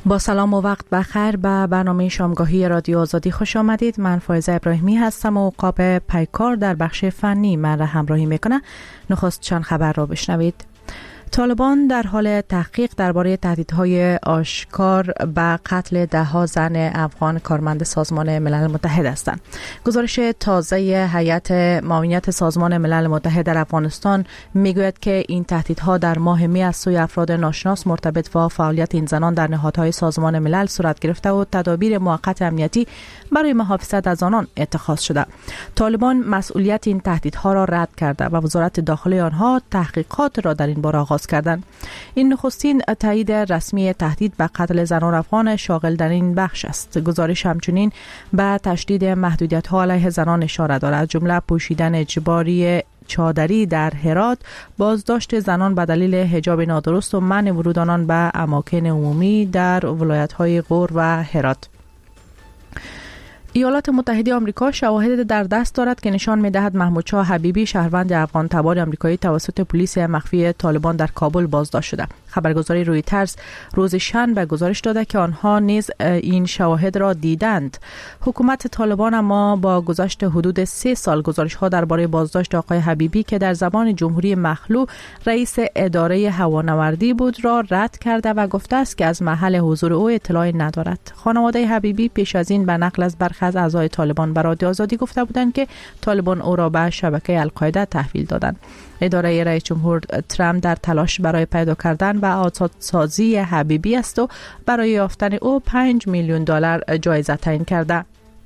با سلام و وقت بخیر به برنامه شامگاهی رادیو آزادی خوش آمدید. من فایزه ابراهیمی هستم و عقاب پیکار در بخش فنی من را همراهی میکنه. نخست چند خبر را بشنوید. طالبان در حال تحقیق درباره تهدیدهای آشکار به قتل ده‌ها زن افغان کارمند سازمان ملل متحد هستند. گزارش تازه هیئت معاونت سازمان ملل متحد در افغانستان میگوید که این تهدیدها در ماه می از سوی افراد ناشناس مرتبط با فعالیت این زنان در نهادهای سازمان ملل صورت گرفته و تدابیر موقت امنیتی برای محافظت از آنان اتخاذ شده. طالبان مسئولیت این تهدیدها را رد کرده و وزارت داخلی آنها تحقیقات را در این باره آغاز کردند. این نخستین تایید رسمی تهدید به قتل زنان افغان شاغل در این بخش است. گزارش همچنین به تشدید محدودیت‌ها علیه زنان اشاره دارد، از جمله پوشیدن اجباری چادری در هرات، بازداشت زنان به دلیل حجاب نادرست و منع ورود آنان به اماکن عمومی در ولایت‌های غور و هرات. ایالات متحده آمریکا شواهد در دست دارد که نشان می‌دهد محمود شاه حبیبی شهروند افغان تبار آمریکایی توسط پلیس مخفی طالبان در کابل بازداشت شده. خبرگزاری رویترز روز شنبه گزارش داده که آنها نیز این شواهد را دیدند. حکومت طالبان اما با گذشت حدود 3 سال گزارش‌ها درباره بازداشت آقای حبیبی که در زمان جمهوری مخلوع رئیس اداره هوانوردی بود را رد کرده و گفته است که از محل حضور او اطلاعی ندارد. خانواده حبیبی پیش از این به نقل از برخی از اعضای طالبان به رادیو آزادی گفته بودند که طالبان او را به شبکه القاعده تحویل دادند. اداره رئیس جمهور ترامپ در تلاش برای پیدا کردن و آزادسازی حبیبی است و برای یافتن او $5 میلیون جایزه تعیین کرده.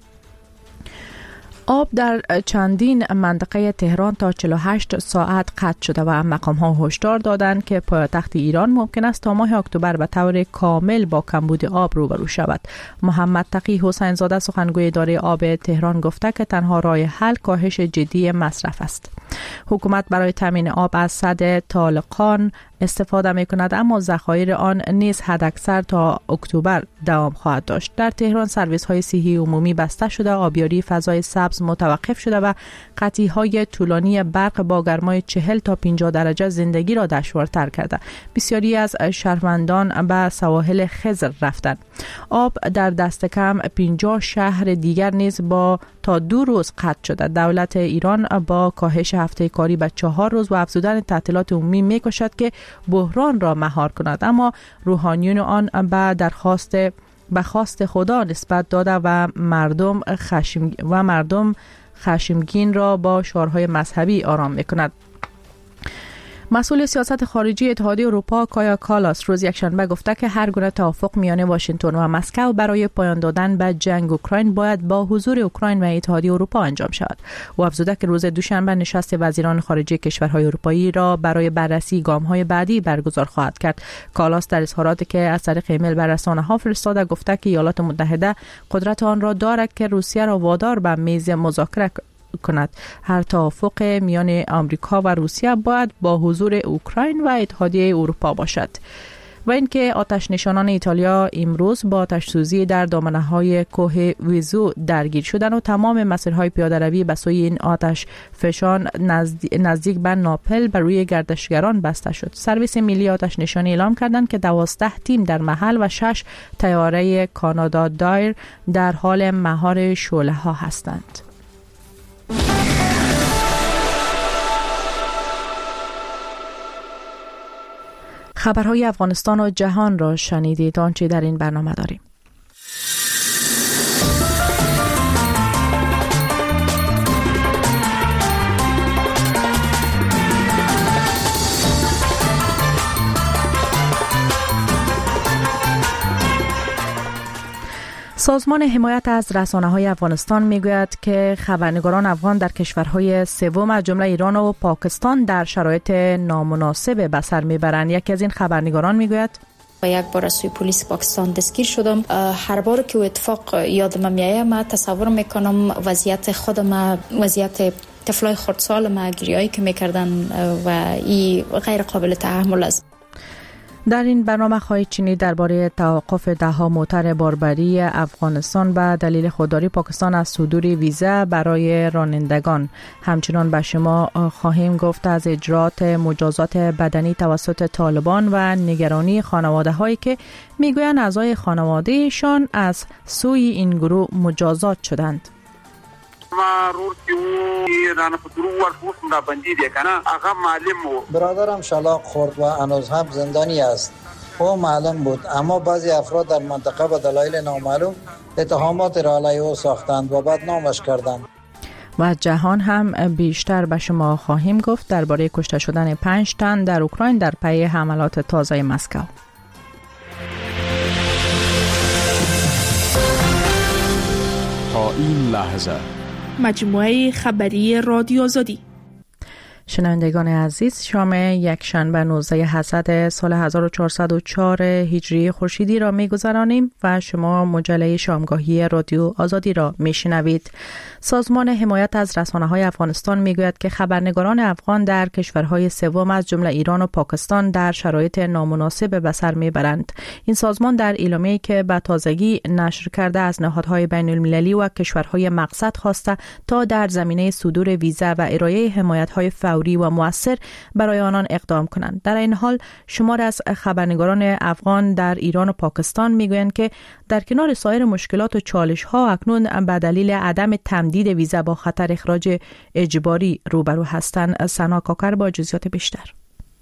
آب در چندین منطقه تهران تا 48 ساعت قطع شده و مقام‌ها هشدار دادند که پایتخت ایران ممکن است تا ماه اکتبر به طور کامل با کمبود آب روبرو شود. محمد تقی حسین زاده سخنگوی اداره آب تهران گفته که تنها راه حل کاهش جدی مصرف است. حکومت برای تامین آب از سد طالقان استفاده می کند، اما ذخایر آن نیز حداکثر تا اکتبر دوام خواهد داشت. در تهران سرویس های صحی عمومی بسته شده، آبیاری فضای سبز متوقف شده و قطعی های طولانی برق با گرمای 40 تا 50 درجه زندگی را دشوارتر کرده. بسیاری از شهروندان به سواحل خضر رفتند. آب در دست کم 50 شهر دیگر نیز با تا 2 روز قطع شده. دولت ایران با کاهش هفته کاری به 4 روز و افزودن تعطیلات عمومی می‌کوشد که بحران را مهار کند، اما روحانیون آن به خواست خدا نسبت داده و مردم خشمگین را با شعارهای مذهبی آرام می‌کند. مسئول سیاست خارجی اتحادیه اروپا کایا کالاس روز یکشنبه گفته که هر گونه توافق میان واشنگتن و مسکو برای پایان دادن به جنگ اوکراین باید با حضور اوکراین و اتحادیه اروپا انجام شود. او افزوده که روز دوشنبه نشست وزیران خارجه کشورهای اروپایی را برای بررسی گام‌های بعدی برگزار خواهد کرد. کالاس در اظهاراتی که از طریق ایمیل بر رسانه‌ها فرستاده گفته که ایالات متحده قدرت آن را دارد که روسیه را وادار به میز مذاکره کند. هر توافق میان آمریکا و روسیه باید با حضور اوکراین و اتحادیه اروپا باشد. و اینکه آتش نشانان ایتالیا امروز با آتش سوزی در دامنه‌های کوه ویزو درگیر شدند و تمام مسیرهای پیاده‌روی به سوی این آتش فشان نزدیک به ناپل بر روی گردشگران بسته شد. سرویس ملی آتش نشانی اعلام کردند که 12 تیم در محل و 6 طیاره کانادا دایر در حال مهار شعله‌ها هستند. خبرهای افغانستان و جهان را شنیدید. آنچه در این برنامه داریم. سازمان حمایت از رسانه‌های افغانستان میگوید که خبرنگاران افغان در کشورهای سوم از جمله ایران و پاکستان در شرایط نامناسب به سر میبرند. یکی از این خبرنگاران میگوید و یک بار از سوی پلیس پاکستان دستگیر شدم. هر بار که اتفاق یادم میاد من تصور میکنم وضعیت خودم، وضعیت طفلای خردسال ما، گریه‌ای که میکردن و این غیر قابل تحمل است. در این برنامه خواهید شنید درباره توقف ده‌ها موتر باربری افغانستان به دلیل خودداری پاکستان از صدور ویزا برای رانندگان. همچنان به شما خواهیم گفت از اجرات مجازات بدنی توسط طالبان و نگرانی خانواده هایی که میگویند اعضای خانوادهشان از سوی این گروه مجازات شدند. برادرم شلاق خورد و هنوز هم زندانی است. او معلم بود، اما بعضی افراد در منطقه به دلایل نامعلوم اتهامات را علیه او ساختند و بدنامش کردند. و جهان هم بیشتر به شما خواهیم گفت درباره کشته شدن 5 تن در اوکراین در پی حملات تازه مسکو. تا این لحظه مجموعه خبری رادیو آزادی. شنوندگان عزیز، شام یک شنبه 19 حسد سال 1404 هجری خورشیدی را می‌گذرانیم و شما مجله شامگاهی رادیو آزادی را میشنوید. سازمان حمایت از رسانه‌های افغانستان میگوید که خبرنگاران افغان در کشورهای سوم از جمله ایران و پاکستان در شرایط نامناسب به سر میبرند. این سازمان در اعلامیه‌ای که به تازگی نشر کرده از نهادهای بین‌المللی و کشورهای مقصد خواسته تا در زمینه صدور ویزا و ارائه حمایت‌های فوری و مؤثر برای آنان اقدام کنند. در این حال شمار از خبرنگاران افغان در ایران و پاکستان میگویند که در کنار سایر مشکلات و چالش‌ها اکنون به دلیل عدم تمدید ویزا با خطر اخراج اجباری روبرو هستند. سنا کاکر با جزئیات بیشتر.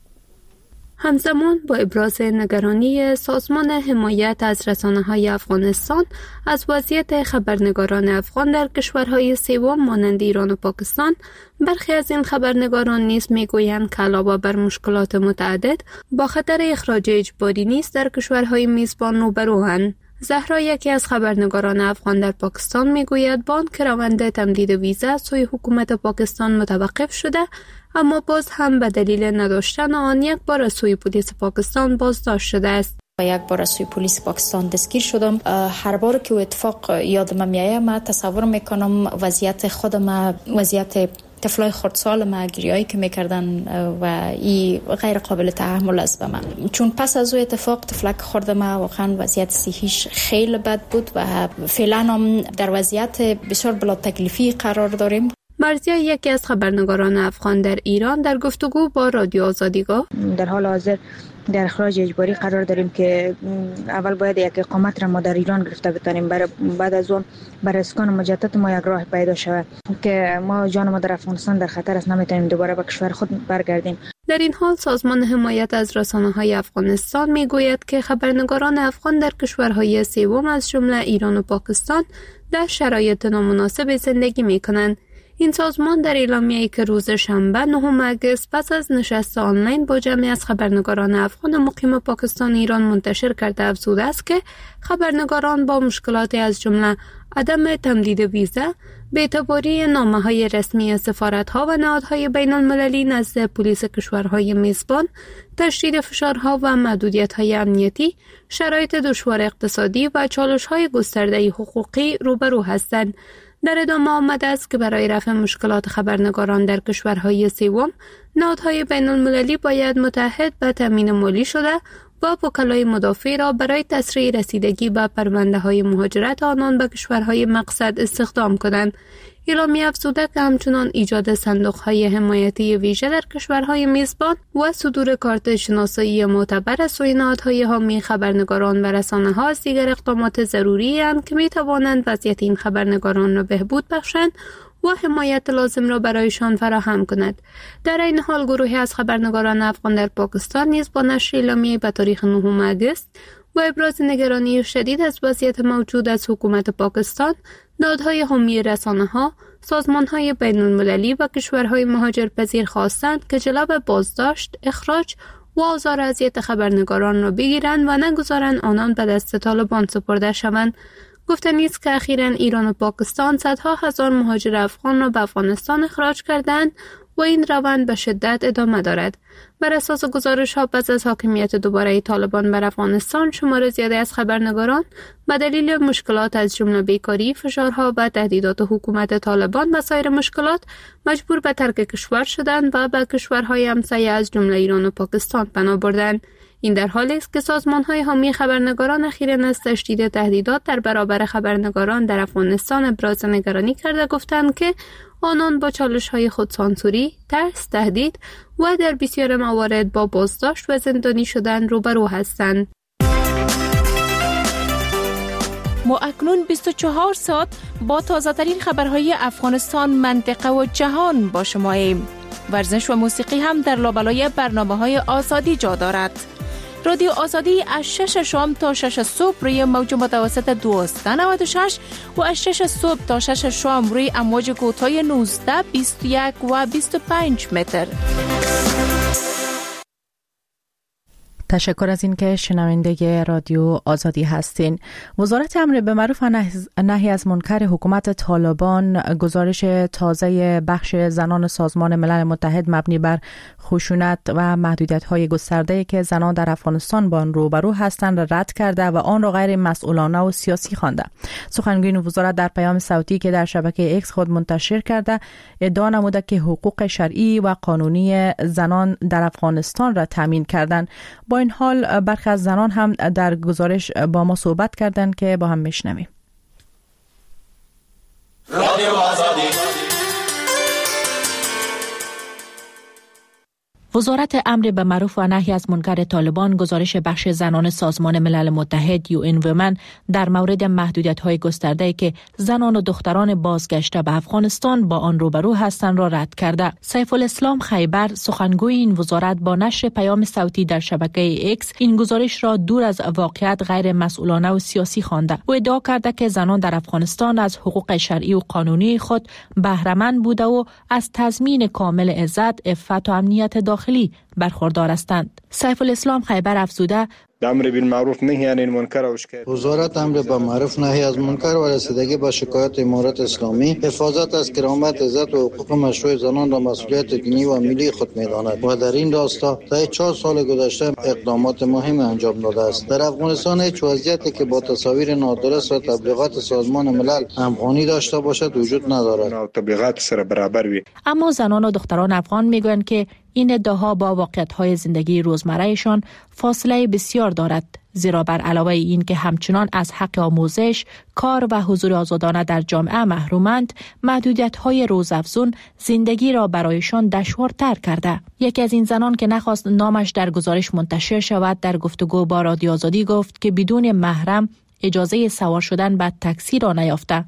همزمان با ابراز نگرانی سازمان حمایت از رسانه‌های افغانستان از وضعیت خبرنگاران افغان در کشورهای سوم مانند ایران و پاکستان، برخی از این خبرنگاران نیز میگویند که علاوه بر مشکلات متعدد با خطر اخراج اجباری نیز در کشورهای میزبان روبروند. زهرا، یکی از خبرنگاران افغان در پاکستان، میگوید با آنکه روند تمدید ویزا سوی حکومت پاکستان متوقف شده، اما باز هم به دلیل نداشتن آن یک بار از سوی پلیس پاکستان بازداشت شده است. یک بار از سوی پلیس پاکستان دستگیر شدم. هر بار که اتفاق یادم میاد من تصور میکنم وضعیت خودم، وضعیت طفلای خردسال ما، گریایی که میکردن و این غیر قابل تحمل است به من، چون پس از او اتفاق طفلک خورد ما واقعا وضعیت صحیش خیلی بد بود و فعلا هم در وضعیت بسیار بلا تکلیفی قرار داریم. مرزیا، یکی از خبرنگاران افغان در ایران، در گفتگو با رادیو آزادی گفت در حال حاضر در اخراج اجباری قرار داریم که اول باید یک اقامت را ما در ایران گرفته بتانیم، بعد از اون برای اسکان مجدد ما یک راه پیدا شود که ما جان ما در افغانستان در خطر است، نمیتونیم دوباره به کشور خود برگردیم. در این حال سازمان حمایت از رسانه‌های افغانستان میگوید که خبرنگاران افغان در کشورهای سوم از جمله ایران و پاکستان در شرایط نامناسب زندگی میکنند. این سازمان در اعلامیه‌ای که روز شنبه 9 اگست پس از نشست آنلاین با جمعی از خبرنگاران افغان مقیم پاکستان ایران منتشر کرده افزوده است که خبرنگاران با مشکلاتی از جمله عدم تمدید ویزا، بی‌اعتباری نامه‌های رسمی سفارت‌ها و نهادهای بین‌المللی نزد پلیس کشورهای میزبان، تشدید فشارها و محدودیت‌های امنیتی، شرایط دشوار اقتصادی و چالش‌های گسترده حقوقی روبرو هستند. در ادامه آمده است که برای رفع مشکلات خبرنگاران در کشورهای سوم، نهادهای بین‌المللی باید متحد به تامین مالی شده و وکلای مدافع را برای تسریع رسیدگی به پرونده‌های مهاجرت آنان به کشورهای مقصد استخدام کنند. اعلامیه افزوده که همچنان ایجاد صندوق‌های حمایتی ویژه در کشورهای میزبان و صدور کارت شناسایی معتبر از سوی نهادهای حامی خبرنگاران و رسانه‌ها از دیگر اقدامات ضروری اند که می‌توانند وضعیت این خبرنگاران را بهبود بخشند و حمایت لازم را برایشان فراهم کند. در این حال گروهی از خبرنگاران افغان در پاکستان نیز با نشر اعلامیه به تاریخ 9 اگست و ابراز نگرانی شدید از وضعیت موجود از حکومت پاکستان، نهادهای حامی رسانه‌ها، سازمان‌های بین‌المللی و کشورهای مهاجرپذیر خواستند که جلو بازداشت، اخراج و آزار اذیت خبرنگاران را بگیرند و نگذارند آنان به دست طالبان سپرده شوند. گفتنی است که اخیراً ایران و پاکستان صدها هزار مهاجر افغان را به افغانستان اخراج کردند و این روند به شدت ادامه دارد. بر اساس گزارش‌ها پس از حاکمیت دوباره طالبان بر افغانستان، شمار زیادی از خبرنگاران به دلیل مشکلات از جمله بیکاری، فشارها و تهدیدات حکومت طالبان و سایر مشکلات مجبور به ترک کشور شدند و به کشورهای همسایه از جمله ایران و پاکستان پناه بردند. این در حالی است که سازمان‌های حامی خبرنگاران اخیراً از تشدید تهدیدات در برابر خبرنگاران در افغانستان ابراز نگرانی کرده گفتند که آنان با چالش‌های خودسانسوری، ترس، تهدید و در بسیار موارد با بازداشت و زندانی شدن روبرو هستند. ما اکنون 24 ساعت با تازه‌ترین خبرهای افغانستان، منطقه و جهان با شماییم. ورزش و موسیقی هم در لابلای برنامه‌های آزادی جا دارد. رادیو آزادی از 6 شام تا 6 صبح روی موج متوسط 1296 و از 6 صبح تا 6 شام روی امواج کوتاه 19، 21 و 25 متر. تشکر از این که شنونده رادیو آزادی هستین. وزارت امر به معروف و نهی از منکر حکومت طالبان گزارش تازه بخش زنان سازمان ملل متحد مبنی بر خشونت و محدودیت‌های گسترده‌ای که زنان در افغانستان با آن روبرو هستند رد کرده و آن را غیر مسئولانه و سیاسی خوانده. سخنگوی وزارت در پیام صوتی که در شبکه ایکس خود منتشر کرده ادعا نموده که حقوق شرعی و قانونی زنان در افغانستان را تامین کردند. با این حال برخی از زنان هم در گزارش با ما صحبت کردند که با هم میشنویم. وزارت امر به معروف و نهی از منکر طالبان گزارش بخش زنان سازمان ملل متحد UN Women در مورد محدودیت‌های گسترده‌ای که زنان و دختران بازگشته به افغانستان با آن روبرو هستند را رد کرده. سیف الاسلام خیبر سخنگوی این وزارت با نشر پیام صوتی در شبکه ایکس این گزارش را دور از واقعیت غیر مسئولانه و سیاسی خوانده. او ادعا کرده که زنان در افغانستان از حقوق شرعی و قانونی خود بهره‌مند بوده و از تضمین کامل عزت، عفت و امنیت داخلی برخوردار هستند. سیف الاسلام خیبر افزوده امر بالمعروف نهی عن المنکر و شکایت وزارت امر به معروف نهی از منکر و رسیدگی به شکایت امارت اسلامی حفاظت از کرامت، عزت و حقوق مشروع زنان را مسئولیت دینی و ملی خود می‌داند و در این راستا طی 4 سال گذشته اقدامات مهم انجام داده است. در افغانستان هیچ وضعیتی که با تصاویر نادرست و تبلیغات سازمان ملل همخوانی داشته باشد وجود ندارد. تبلیغات سره برابر وي. اما زنان و دختران افغان میگویند که این ادعاها با واقعیت‌های زندگی روزمره‌شان فاصله بسیار دارد، زیرا بر علاوه این که همچنان از حق آموزش، کار و حضور آزادانه در جامعه محرومند، محدودیت‌های روزافزون زندگی را برایشان دشوارتر کرده. یکی از این زنان که نخواست نامش در گزارش منتشر شود در گفتگو با رادیو آزادی گفت که بدون محرم اجازه سوار شدن بر تاکسی را نیافته.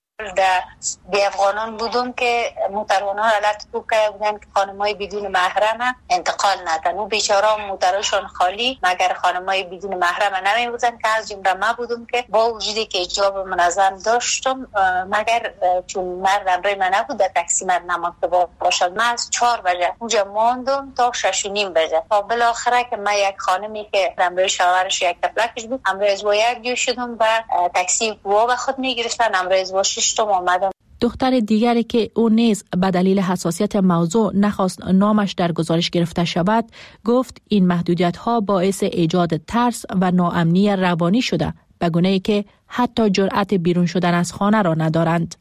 در افغانان بودم که موتروان ها حالت تو که بودن که خانمای بدون محرم انتقال ندن و بیچاره موترشون خالی مگر خانمای بدون محرم نمی بودن که از جمله ما بودم که با وجودی که حجاب منظم داشتم مگر چون مردم روی من نبود در تاکسی من نماکته باشد. من از 4 بجه اونجا ماندم تا 6 و نیم بجه تا بالاخره که من یک خانمی که امروی شوهرش یک تفلکش بود امروز با یک جو شدم و تاکسی بوا به خود میگرفتن امروز با دختر دیگری که او نیز به دلیل حساسیت موضوع نخواست نامش در گزارش گرفته شود گفت این محدودیت‌ها باعث ایجاد ترس و ناامنی روانی شده به گونه‌ای که حتی جرأت بیرون شدن از خانه را ندارند.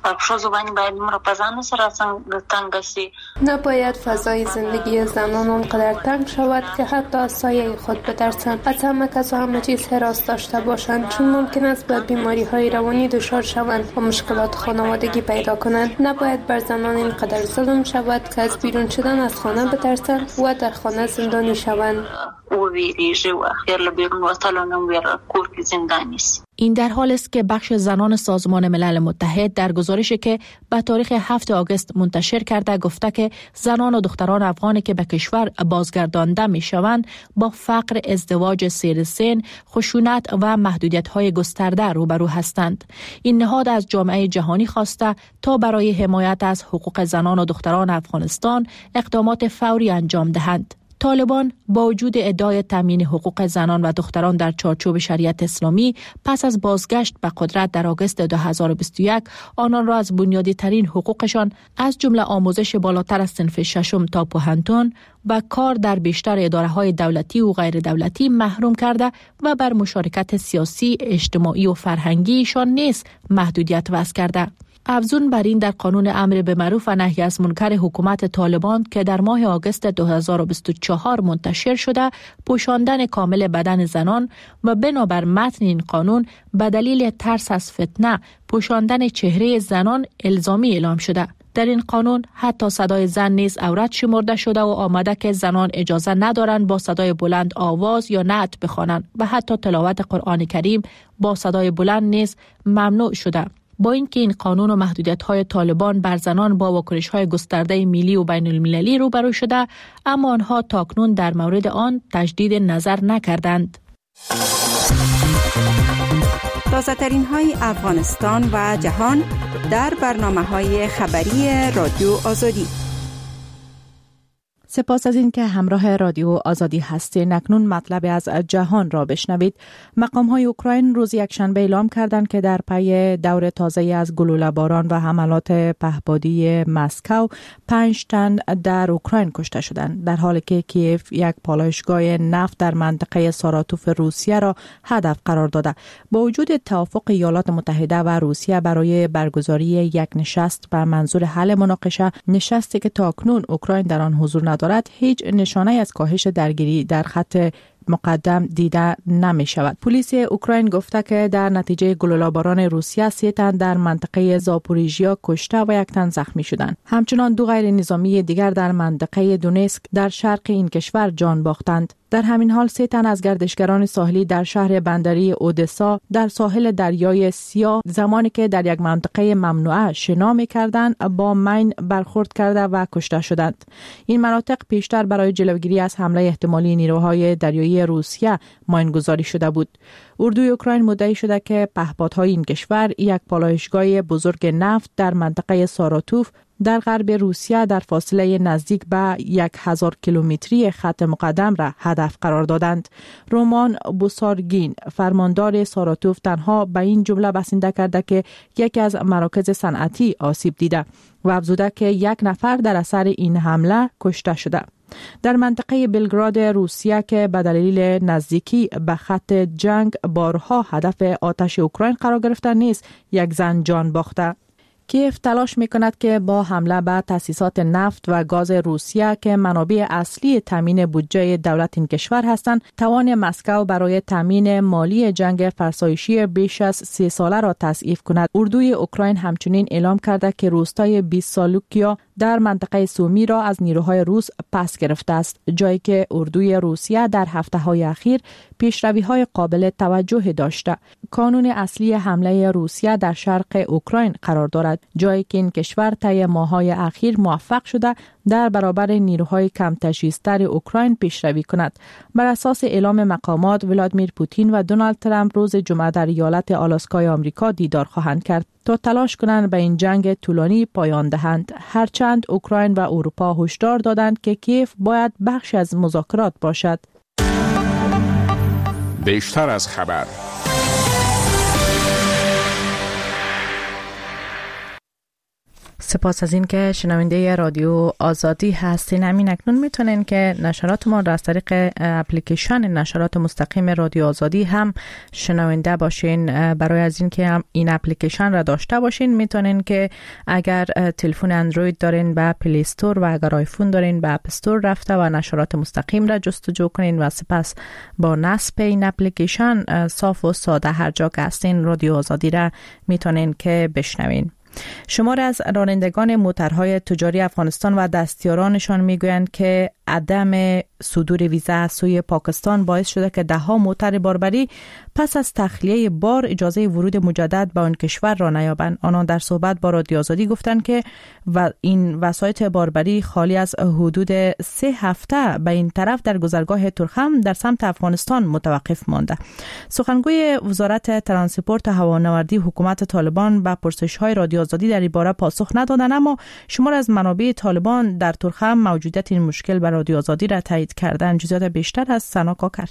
نباید فضای زندگی زنان اونقدر تنگ شود که حتی از سایه خود بترسند. از همه کس و همه چیز حراس داشته باشند چون ممکن است به بیماری های روانی دچار شوند و مشکلات خانوادگی پیدا کنند. نباید بر زنان اینقدر ظلم شود که از بیرون شدن از خانه بترسند و در خانه زندانی شوند. این در حال است که بخش زنان سازمان ملل متحد در گزارشی که به تاریخ 7 آگوست منتشر کرده گفته که زنان و دختران افغانی که به کشور بازگردانده می شوند با فقر، ازدواج زیر سن، خشونت و محدودیت‌های گسترده روبرو هستند. این نهاد از جامعه جهانی خواسته تا برای حمایت از حقوق زنان و دختران افغانستان اقدامات فوری انجام دهند. طالبان با وجود ادعای تامین حقوق زنان و دختران در چارچوب شریعت اسلامی پس از بازگشت به قدرت در آگوست 2021 آنان را از بنیادی ترین حقوقشان از جمله آموزش بالاتر از صنف 6 تا پوهنتون و کار در بیشتر اداره‌های دولتی و غیر دولتی محروم کرده و بر مشارکت سیاسی، اجتماعی و فرهنگیشان نیز محدودیت وضع کرده. افزون بر این در قانون امر به معروف و نهی از منکر حکومت طالبان که در ماه آگوست 2024 منتشر شده، پوشاندن کامل بدن زنان و بنابر متن این قانون به دلیل ترس از فتنه پوشاندن چهره زنان الزامی اعلام شده. در این قانون حتی صدای زن نیز عورت شمرده شده و آمده که زنان اجازه ندارند با صدای بلند آواز یا نعت بخوانند و حتی تلاوت قرآن کریم با صدای بلند نیز ممنوع شده. با اینکه این قانون و محدودیت‌های طالبان بر زنان با واکنش‌های گسترده ملی و بین المللی روبرو شده، اما آنها تاکنون در مورد آن تجدید نظر نکردند. تازه‌ترین های افغانستان و جهان در برنامه‌های خبری رادیو آزادی. سپاس از این که همراه رادیو آزادی هستید. اکنون مطلب از جهان را بشنوید. مقام‌های اوکراین روز یکشنبه اعلام کردند که در پی دور تازه‌ای از گلوله‌باران و حملات پهپادی مسکو 5 تن در اوکراین کشته شدند، در حالی که کیف یک پالایشگاه نفت در منطقه ساراتوف روسیه را هدف قرار داده. با وجود توافق ایالات متحده و روسیه برای برگزاری یک نشست به منظور حل مناقشه، نشستی که تاکنون اوکراین در آن حضور ندارد، هیچ نشانه از کاهش درگیری در خط مقدم دیده نمی شود. پلیس اوکراین گفته که در نتیجه گلوله‌باران روسیه 3 تن در منطقه زاپوریژیا کشته و 1 تن زخمی شدند. همچنان 2 غیر نظامی دیگر در منطقه دونسک در شرق این کشور جان باختند. در همین حال 3 تن از گردشگران ساحلی در شهر بندری اودسا در ساحل دریای سیاه زمانی که در یک منطقه ممنوعه شنا می‌کردند با مین برخورد کرده و کشته شدند. این مناطق پیشتر برای جلوگیری از حمله احتمالی نیروهای دریایی روسیه ماین‌گذاری شده بود. اردوی اوکراین مدعی شده که پهپادهای این کشور یک پالایشگاه بزرگ نفت در منطقه ساراتوف در غرب روسیه در فاصله نزدیک به 1000 کیلومتری خط مقدم را هدف قرار دادند. رومان بوسارگین فرماندار ساراتوف تنها به این جمله بسنده کرده که یکی از مراکز صنعتی آسیب دیده و افزوده که 1 نفر در اثر این حمله کشته شده. در منطقه بلگراد روسیه که به دلیل نزدیکی به خط جنگ بارها هدف آتش اوکراین قرار گرفته نیز 1 زن جان باخته. کیف تلاش می‌کند که با حمله به تأسیسات نفت و گاز روسیه که منابع اصلی تامین بودجه دولت این کشور هستند، توان مسکو برای تامین مالی جنگ فرسایشی بیش از 3 ساله را تضعیف کند. اردوی اوکراین همچنین اعلام کرده که روستای بیسالوکیا در منطقه سومی را از نیروهای روس پس گرفته است، جایی که اردوی روسیه در هفته‌های اخیر پیشروی‌های قابل توجه داشته. کانون اصلی حمله روسیه در شرق اوکراین قرار دارد، جایی که این کشور طی ماه‌های اخیر موفق شده در برابر نیروهای کم تجهیزتر اوکراین پیشروی کند. بر اساس اعلام مقامات، ولادیمیر پوتین و دونالد ترامپ روز جمعه در ایالت آلاسکای آمریکا دیدار خواهند کرد تا تلاش کنند به این جنگ طولانی پایان دهند. هرچند اوکراین و اروپا هشدار دادند که کیف باید بخش از مذاکرات باشد. بیشتر از خبر. سپاس از این که شنونده رادیو آزادی هستین. همین اکنون میتونین که نشرات ما را از طریق اپلیکیشن نشرات مستقیم رادیو آزادی هم شنونده باشین. برای از این که هم این اپلیکیشن را داشته باشین، میتونین که اگر تلفن اندروید دارین به پلی استور و اگر آیفون دارین به اپ استور رفته و نشرات مستقیم را جستجو کنین و سپس با نصب این اپلیکیشن صاف و ساده هر جا که هستین رادیو آزادی را میتونین که بشنوین. شمار از رانندگان موترهای تجاری افغانستان و دستیارانشان میگویند که عدم صدور ویزا از سوی پاکستان باعث شده که 10 موتر باربری پس از تخلیه بار اجازه ورود مجدد به آن کشور را نیابند. آنان در صحبت با رادیو آزادی گفتند که این وسایط باربری خالی از حدود 3 هفته به این طرف در گذرگاه ترخم در سمت افغانستان متوقف مانده. سخنگوی وزارت ترانسپورت هوانوردی حکومت طالبان به پرسش‌های رادیو آزادی در این باره پاسخ ندادند، اما شمار از منابع طالبان در ترخم موجودیت این مشکل به رادیو آزادی را تایید کردند. جزئیات بیشتر از سنا کاکر.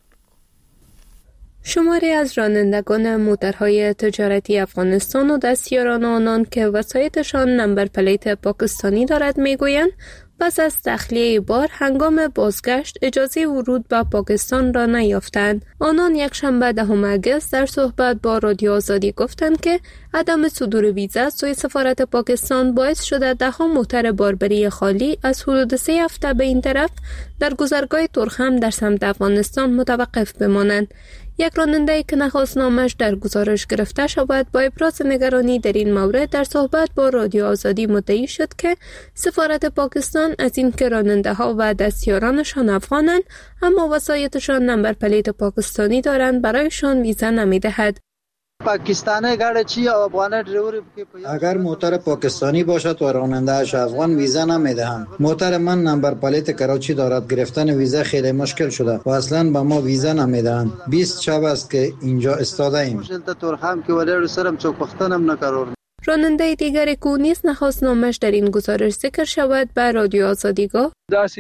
شماری از رانندگان موترهای تجارتی افغانستان و دستیاران آنان که وسایطشان نمبر پلیت پاکستانی دارد میگویند پس از تخلیه بار هنگام بازگشت اجازه ورود به پاکستان را نیافتند. آنان یکشنبه 10 اگست در صحبت با رادیو آزادی گفتند که عدم صدور ویزا سوی سفارت پاکستان باعث شده ده‌ها موتر باربری خالی از حدود 3 هفته به این طرف در گذرگاه تورخم در سمت افغانستان متوقف بمانند. یک راننده‌ای که نخواست نامش در گزارش گرفته شود با ابراز نگرانی در این مورد در صحبت با رادیو آزادی مدعی شد که سفارت پاکستان از این که راننده‌ها و دستیارانشان افغانند اما وسایطشان نمبر پلیت پاکستانی دارند برایشان ویزا نمی‌دهد. پاکستانی گاڑی چی افغان ډریور اگر موتر پاکستانی باشد و راننده‌اش افغان ویزا نمیدهند. موتر من نمبر پلیت کراچی دارد، گرفتن ویزا خیلی مشکل شده و اصلا به ما ویزا نمیدهند. 20 شب است که اینجا استاده ایم. راننده دیگر که نیز نخواست نامش در این گزارش ذکر شود به رادیو آزادی گفت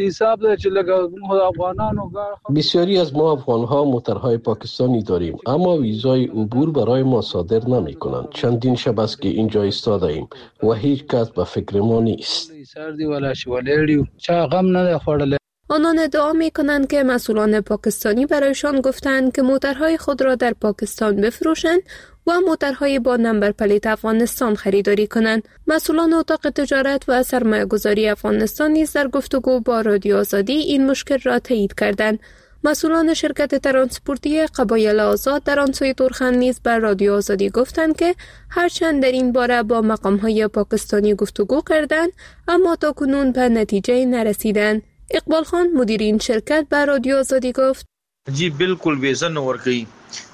بسیاری از ما افغان‌ها موترهای پاکستانی داریم اما ویزای عبور برای ما صادر نمی‌کنند. چندین شب است که اینجا ایستاده ایم و هیچ کس به فکر ما نیست. آنان ادعا می‌کنند که مسئولان پاکستانی برایشان گفتند که موترهای خود را در پاکستان بفروشند و موترهای با نمبر پلیت افغانستان خریداری کنند. مسئولان اتاق تجارت و سرمایه‌گذاری افغانستان نیز در گفتگو با رادیو آزادی این مشکل را تایید کردند. مسئولان شرکت ترانسپورتی قبایل آزاد در آن سوی تورخم نیز بر رادیو آزادی گفتند که هرچند در این باره با مقام‌های پاکستانی گفتگو کردند اما تاکنون به نتیجه نرسیدند. اقبال خان مدیر این شرکت به رادیو آزادی گفت جی بالکل ویزا نورکی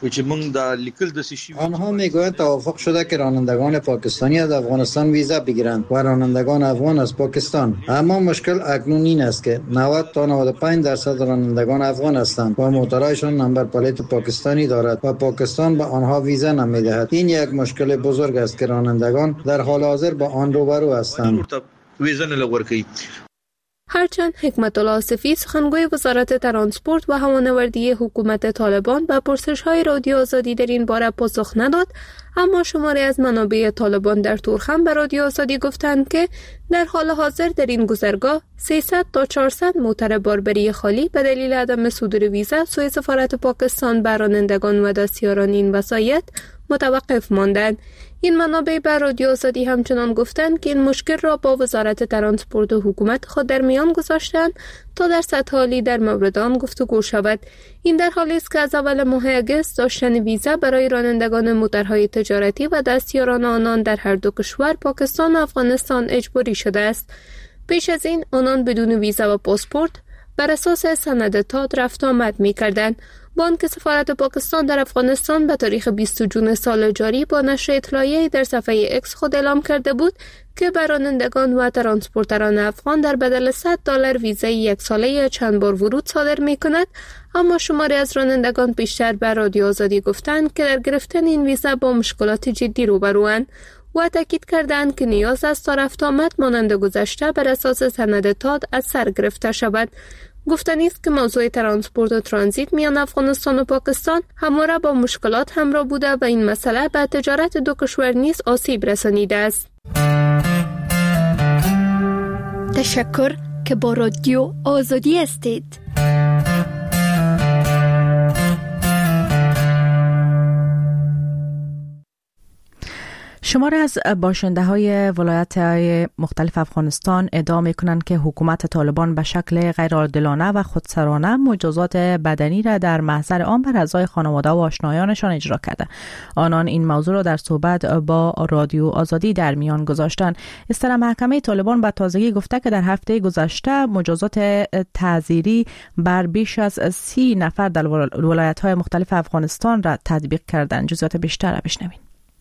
آنها میگویند توافق شده که رانندگان پاکستانی از افغانستان ویزا بگیرند و رانندگان افغان از پاکستان. اما مشکل اکنون این است که 90 تا 95% رانندگان افغان هستند و موترایشان نمبر پلیت پاکستانی دارد و پاکستان به آنها ویزا نمیدهد. این یک مشکل بزرگ است که رانندگان در حال حاضر با آن روبرو هستند. هرچند حکمت الله آصفی سخنگوی وزارت ترانسپورت و هوانوردی حکومت طالبان به پرسش‌های رادیو آزادی در این باره پاسخ نداد، اما شماری از منابع طالبان در تورخم به رادیو آزادی گفتند که در حال حاضر در این گذرگاه 300 تا 400 موتر باربری خالی به دلیل عدم صدور ویزا سوی سفارت پاکستان بر رانندگان و دستیاران این وسایط متوقف ماندند. این منابع بر رادیو آزادی همچنان گفتند که این مشکل را با وزارت ترانسپورت و حکومت خود در میان گذاشتند تا در سطح عالی در مورد آن گفتگو شود. این در حالی است که از اول ماه اگست داشتن ویزا برای رانندگان موترهای تجارتی و دستیاران آنان در هر دو کشور پاکستان و افغانستان اجباری شده است. پیش از این آنان بدون ویزا و پاسپورت بر اساس سند تاد رفت آمد می‌کردند. با آنکه سفارت پاکستان در افغانستان به تاریخ 20 جون سال جاری با نشر اطلاعیه‌ای در صفحه اکس خود اعلام کرده بود که بر رانندگان و ترانسپورتران افغان در بدل $100 ویزای 1 ساله چند بار ورود صادر می‌کند، اما شماری از رانندگان پیشتر بر رادیو آزادی گفتند که در گرفتن این ویزا با مشکلات جدی روبروند و تاکید کردند که نیاز است تا رفت آمد مانند گذشته بر اساس سند تاد از سر گرفته شود. گفتنی است که موضوع ترانسپورت و ترانزیت میان افغانستان و پاکستان همواره با مشکلات همراه بوده و این مسئله به تجارت دو کشور نیز آسیب رسانیده است. تشکر که با رادیو آزادی هستید. شماری از باشنده های ولایت های مختلف افغانستان ادعا می کنند که حکومت طالبان به شکل غیرعادلانه و خودسرانه مجازات بدنی را در محضر عام بر اعضای خانواده و آشنایانشان اجرا کرده. آنان این موضوع را در صحبت با رادیو آزادی در میان گذاشتند. اصطلاح محکمه طالبان به تازگی گفته که در هفته گذشته مجازات تعزیری بر بیش از 30 نفر در ولایت های مختلف افغانستان را تطبیق کردند. جزئیات بیشتر را بشنوید.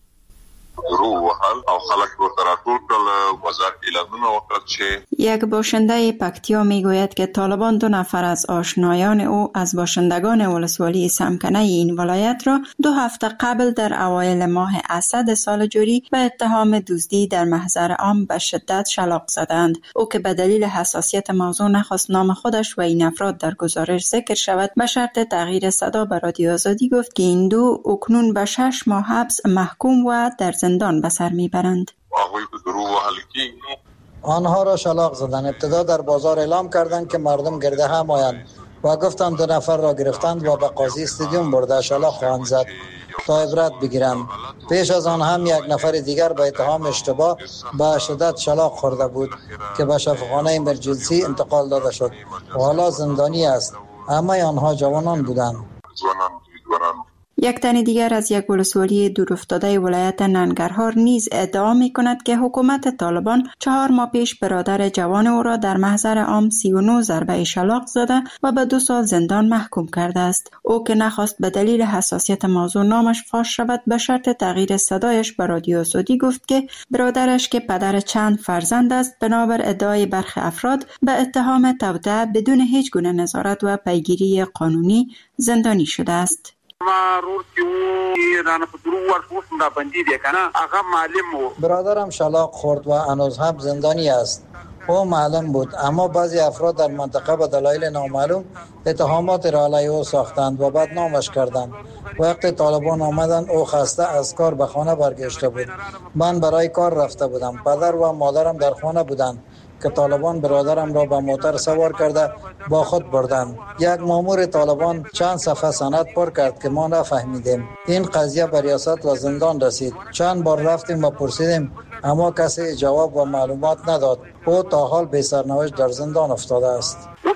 یک باشنده پکتیا میگوید که طالبان 2 نفر از آشنایان او از باشندگان ولسوالی سمکنه این ولایت را 2 هفته قبل در اوایل ماه اسد سال جاری به اتهام دزدی در محضر عام به شدت شلاق زدند. او که به دلیل حساسیت موضوع نخواست نام خودش و این افراد در گزارش ذکر شود به شرط تغییر صدا به رادیو آزادی گفت که این دو اکنون به 6 ماه حبس محکوم و در زندان به سر میبرند. آنها را شلاق زدند. ابتدا در بازار اعلام کردند که مردم گرد هم آیند و گفتند 2 نفر را گرفتند و به قاضی استادیوم برده شلاق خواهند زد تا عبرت بگیرند. پیش از آن هم 1 نفر دیگر به اتهام اشتباه به شدت شلاق خورده بود که به شفاخانه امرجنسی انتقال داده شد و حالا زندانی است. همه آنها جوانان بودند. یک تن دیگر از یک ولسوالی دورافتاده ولایت ننگرهار نیز ادعا می کند که حکومت طالبان 4 ماه پیش برادر جوان او را در محضر عام 39 ضربه شلاق زده و به 2 سال زندان محکوم کرده است. او که نخواست به دلیل حساسیت موضوع نامش فاش شود به شرط تغییر صدایش به رادیو آزادی گفت که برادرش که پدر چند فرزند است بنابر ادعای برخی افراد به اتهام توطئه بدون هیچ گونه نظارت و پیگیری قانونی زندانی شده است. برادرم شلاق خورد و هنوز هم زندانی است. او معلم بود، اما بعضی افراد در منطقه به دلایل نامعلوم اتهامات را علیه او ساختند و بدنامش کردند. وقتی طالبان آمدند او خسته از کار به خانه برگشته بود. من برای کار رفته بودم. پدر و مادرم در خانه بودند که طالبان برادرم را به موتر سوار کرده با خود بردند. یک مامور طالبان چند صفحه سند پر کرد که ما نفهمیدیم. این قضیه به ریاست و زندان رسید. چند بار رفتیم و پرسیدیم اما کسی جواب و معلومات نداد. او تا حال بی سرنوشت در زندان افتاده است.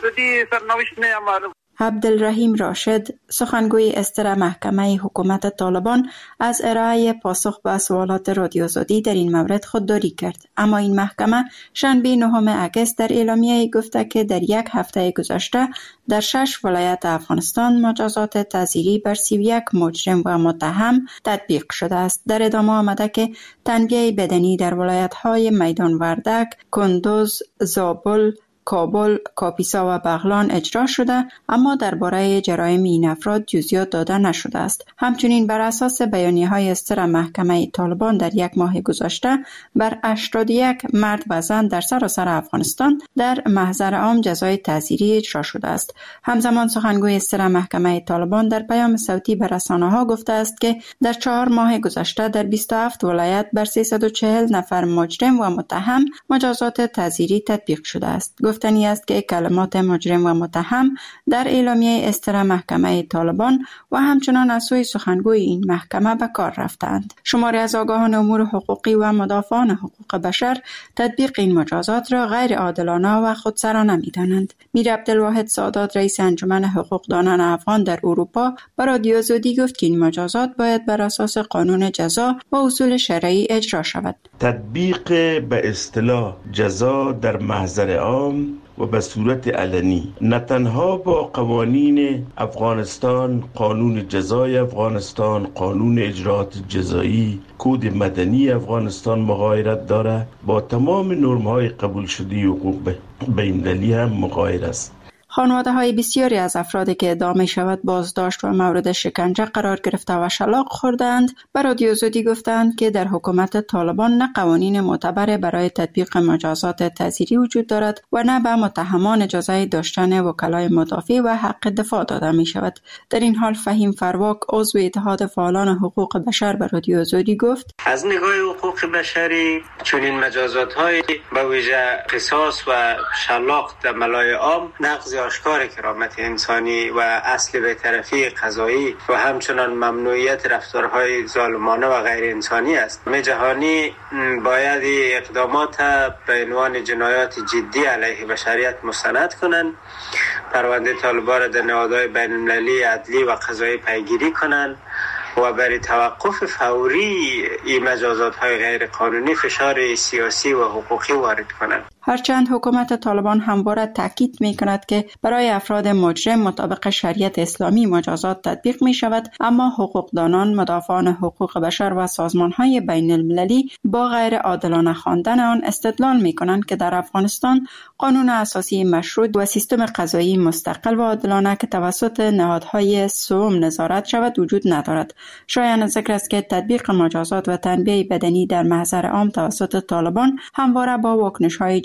عبدالرحیم راشد سخنگوی استر محکمه حکومت طالبان از ارائه پاسخ به سوالات رادیو آزادی در این مورد خودداری کرد، اما این محکمه شنبه 9 اگست در اعلامیه گفته که در 1 هفته گذشته در 6 ولایت افغانستان مجازات تعزیری بر 31 مجرم و متهم تطبیق شده است. در ادامه آمده که تنبیه بدنی در ولایت‌های میدان وردک، کندوز، زابل، کابل، کاپیسا و بغلان اجرا شده، اما درباره جرایم این افراد جزئیات داده نشده است. همچنین بر اساس بیانیه‌های استر محکمه طالبان در 1 ماه گذشته بر 81 مرد و زن در سراسر افغانستان در محضر عام جزای تعزیری اجرا شده است. همزمان سخنگوی استر محکمه طالبان در پیام صوتی به رسانه‌ها گفته است که در 4 ماه گذشته در 27 ولایت بر 340 نفر مجرم و متهم مجازات تعزیری تطبیق شده است. گفتنی است که کلمات مجرم و متهم در اعلامیه استر محکمه طالبان و همچنان از سوی سخنگوی این محکمه به کار رفتند. شماری از آگاهان امور حقوقی و مدافعان حقوق بشر تطبیق این مجازات را غیر عادلانه و خودسرانه می‌دانند. میر عبدالواحد سادات رئیس انجمن حقوقدانان افغان در اروپا به رادیو آزادی گفت که این مجازات باید بر اساس قانون جزا و اصول شرعی اجرا شود. تطبیق به اصطلاح جزا در محضر عام و به صورت علنی نه تنها با قوانین افغانستان، قانون جزای افغانستان، قانون اجراات جزایی، کد مدنی افغانستان مغایرت دارد، با تمام نرم‌های قبول شده حقوق بین‌المللی هم مغایر است. خانواده‌های بسیاری از افرادی که ادعا می‌شود بازداشت و مورد شکنجه قرار گرفته و شلاق خوردند به رادیو آزادی گفتند که در حکومت طالبان نه قوانین معتبر برای تطبیق مجازات تعزیری وجود دارد و نه به متهمان اجازه داشتن وکلای مدافع و حق دفاع داده می‌شود. در این حال فهیم فرواک عضو اتحاد فعالان حقوق بشر به رادیو آزادی گفت از نگاه حقوق بشری چنین مجازات‌های به ویژه قصاص و شلاق در ملای عام نقض آشکار کرامت انسانی و اصل بی‌طرفی قضایی و همچنان ممنوعیت رفتارهای ظالمانه و غیر انسانی است. همه جهانی باید اقدامات به عنوان جنایات جدی علیه بشریت مستند کنند، پرونده طالبان را در نهادهای بین‌المللی عدلی و قضایی پیگیری کنند و برای توقف فوری این مجازات‌های غیر قانونی فشار سیاسی و حقوقی وارد کنند. هرچند حکومت طالبان همواره تاکید می‌کند که برای افراد مجرم مطابق شریعت اسلامی مجازات تطبیق می‌شود، اما حقوقدانان، مدافعان حقوق بشر و سازمان‌های بین‌المللی با غیر عادلانه خواندن آن استدلال می‌کنند که در افغانستان قانون اساسی مشروط و سیستم قضایی مستقل و عادلانه که توسط نهادهای سوم نظارت شود وجود ندارد. شایان ذکر است که تطبیق مجازات و تنبیه بدنی در محضر عام توسط طالبان همواره با واکنش‌های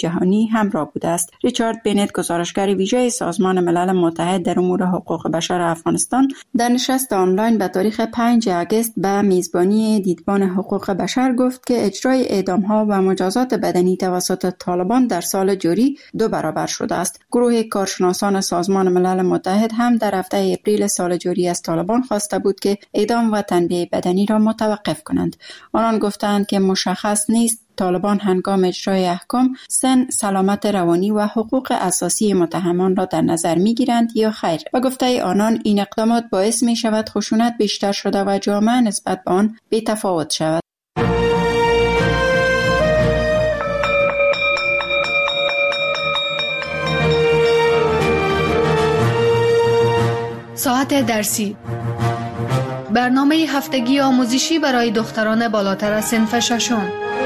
جهانی همراه بوده است. ریچارد بنت، گزارشگر ویژه سازمان ملل متحد در امور حقوق بشر افغانستان، در نشست آنلاین به تاریخ 5 آگوست به میزبانی دیدبان حقوق بشر گفت که اجرای اعدام‌ها و مجازات بدنی توسط طالبان در سال جاری 2 برابر شده است. گروه کارشناسان سازمان ملل متحد هم در هفته اپریل سال جاری از طالبان خواسته بود که اعدام و تنبیه بدنی را متوقف کنند. آنان گفتند که مشخص نیست طالبان هنگام اجرای احکام سن، سلامت روانی و حقوق اساسی متهمان را در نظر می‌گیرند یا خیر. و گفته آنان این اقدامات باعث می شود خشونت بیشتر شده و جامعه نسبت به آن بی‌تفاوت شود. ساعت درسی، برنامه هفتگی آموزشی برای دختران بالاتر از صنف ششم.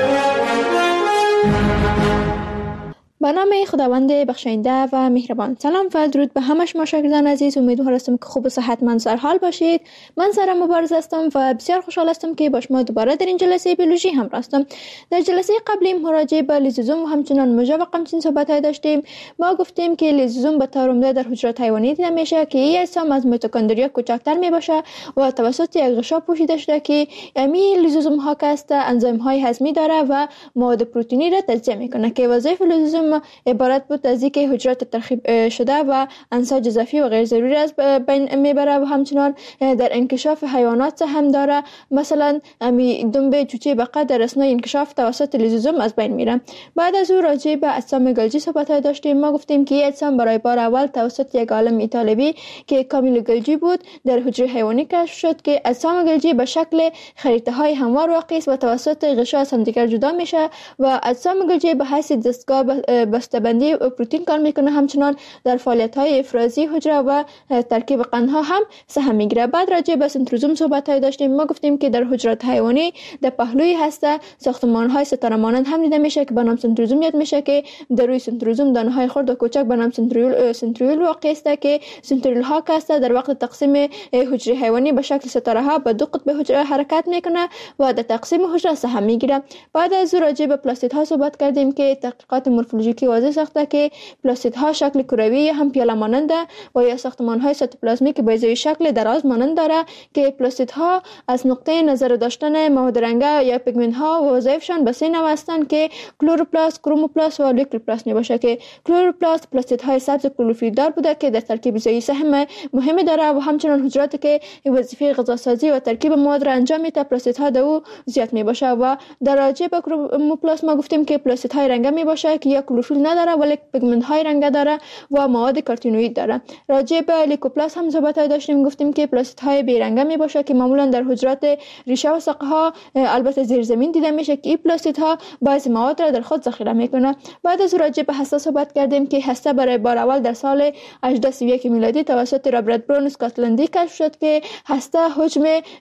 به نام خداوند بخشاینده و مهربان. سلام و درود به همه شما شاگردان عزیز. امیدوار هستم که خوب و صحتمند سر حال باشید. من سارا مبارز هستم و بسیار خوشحال هستم که با شما دوباره در این جلسه بیولوژی همراه هستم. در جلسه قبلی مراجعه به لیزوزوم و همچنان مژه و قمچین صحبت‌های داشتیم. ما گفتیم که لیزوزوم به طور عمده در حجرات حیوانی دیده میشه که این اجسام از میتوکندریا کوچکتر میباشه و توسط یک غشا پوشیده شده که امی لیزوزوم ها که است انزیم های هضمی داره و مواد پروتئینی را تجزیه میکنه که وظایف لیزوزوم عبارت بود از اینکه حجرات ترکیب شده و انساج اضافی و غیر ضروری از بین میبره و همچنان در انکشاف حیوانات هم داره. مثلا دنبه، چوچه، بقه در اثنای انکشاف توسط لیزوزوم از بین میره. بعد از او راجع به اجسام گلجی صحبت داشتیم. ما گفتیم که این اجسام برای بار اول توسط یک عالم ایتالوی که کامیل گلجی بود در حجره حیوانی کشف شد که اجسام گلجی به شکل خریطه های هموار واقع است و توسط غشا از همدیگر جدا میشه و اجسام گلجی به حیث دستگاه بسته‌بندی پروتئین کار میکنه. همچنان در فعالیت‌های افرازی حجره و ترکیب قندها هم سهم میگیره. بعد راجع به سنتروزوم صحبت‌های داشتیم. ما گفتیم که در حجرات حیوانی در پهلوی هسته ساختمان‌های ستاره مانند هم دیده میشه که به نام سنتروزوم یاد میشه که در روی سنتروزوم دانه‌های خرد و کوچک به نام سنتریول واقع است که سنتریول ها که است در وقت تقسیم حجره حیوانی به شکل ستاره ها به 2 قطب حجره حرکت میکنه و در تقسیم حجره سهم میگیره. بعد از راجع به پلاستیدها صحبت کردیم که تحقیقات مورفولوژیکی واضح ساخته که پلاستیدها شکل کروی یا هم پیاله ماننده و یا ساختمان‌های سایتوپلازمیک به ازای شکل دراز مانند داره که پلاستیدها از نقطه نظر داشتن مواد رنگه یا پیگمنت‌ها و وظایفشان به 3 نوع هستند که کلروپلاست، کروموپلاست و لیوکوپلاست میباشه که کلروپلاست پلاستیدهای سبز کلوروفیلدار بوده که در ترکیب غذایی سهم مهمی داره و همچنان حجراتی که وظیفه غذاسازی و ترکیب مواد را انجام میده پلاستیدها در او زیاد میباشه. و در راجع به کروموپلاست ما گفتیم که پلاستیدهای رنگه میباشه که یا کلوروفیل نداره ولی پیگمنت های رنگه داره و مواد کارتینوئید داره. راجع به لیوکوپلاست هم صحبت داشتیم. گفتیم که پلاستیدهای بیرنگه میباشه که معمولا در حجرات ریشه و ساقه ها البته زیر زمین دیده میشه که این پلاستیدها بعضی مواد را در خود ذخیره میکنه. بعد از راجع به هسته صحبت کردیم که هسته برای بار اول در سال 1831 میلادی توسط رابرت برون اسکاتلندی کشف شد که هسته حجم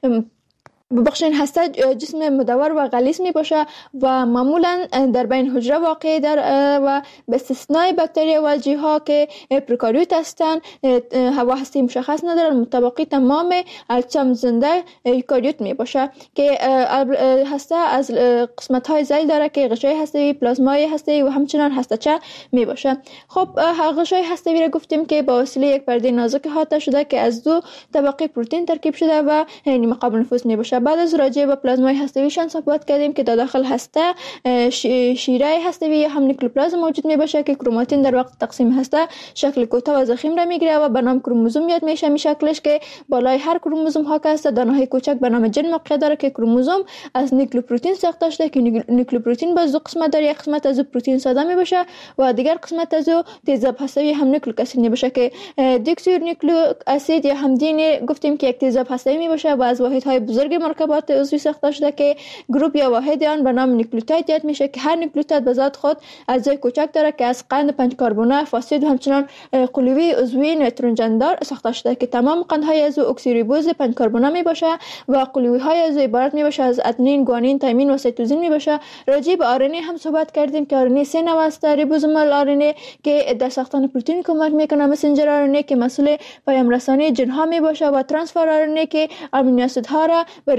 هسته جسم مدور و غلیظ می باشه و معمولا در بین حجره واقع در و به استثنای باکتری و الژی ها که پروکاریوت هستند هوا هسته مشخص ندارند. مطابقی تمام اجسام زنده یوکاریوت می باشه که هسته از قسمت های ذیل داره که غشای هسته‌ای، پلازمای هسته‌ای و همچنان هسته‌چه می باشه. خب غشای هسته‌ای را گفتیم که با وسیله یک پرده نازک احاطه شده که از 2 طبقه پروتئین ترکیب شده و نیمه قابل نفوذ می باشه. بعد از راجع به پلازمای هسته‌ایشان صحبت کردیم که در داخل هسته شیره هسته‌ای یا هم نیکلوپلازم موجود می باشه که کروماتین در وقت تقسیم هسته شکل کوتاه و ضخیم را میگیره و به نام کروموزوم یاد میشه. می شکلش که بالای هر کروموزوم ها که است دانه‌های کوچک به نام جن موقع داره که کروموزوم از نیکلوپروتئین ساخته شده که نیکلوپروتئین باز 2 قسمت داره. یک قسمت از پروتئین ساده می باشه و دیگر قسمت از تیزاب هسته‌ای هم نیکلیک اسید می باشه که دیوکسیریبونیک اسید یا هم دین گفتیم که یک تیزاب هسته‌ای می باشه و از واحدهای بزرگ مرکبات عضوی ساخته شده که گروپ یا واحد آن به نام نیوکلیوتاید یاد میشه که هر نیوکلیوتاید به ذات خود اجزای کوچک داره که از قند 5 کربونه، فاسفید و همچنان قلوی عضوی نیتروژن دار ساخته شده که تمام قندهای از اکسیریبوز 5 کربونه می باشه و قلوی های از عبارت می باشه از ادنین، گوانین، تایمین و سیتوزین می باشه. راجع به آرنه هم صحبت کردیم که آرنه 3 نوع است. ریبوزومال آرنه که در ساختن پروتئین کمک میکنه، مسنجر آرنه که مسئول پیام رسانی ژن ها می باشه و ترانسفر آرنه که آمینو اسید ها را به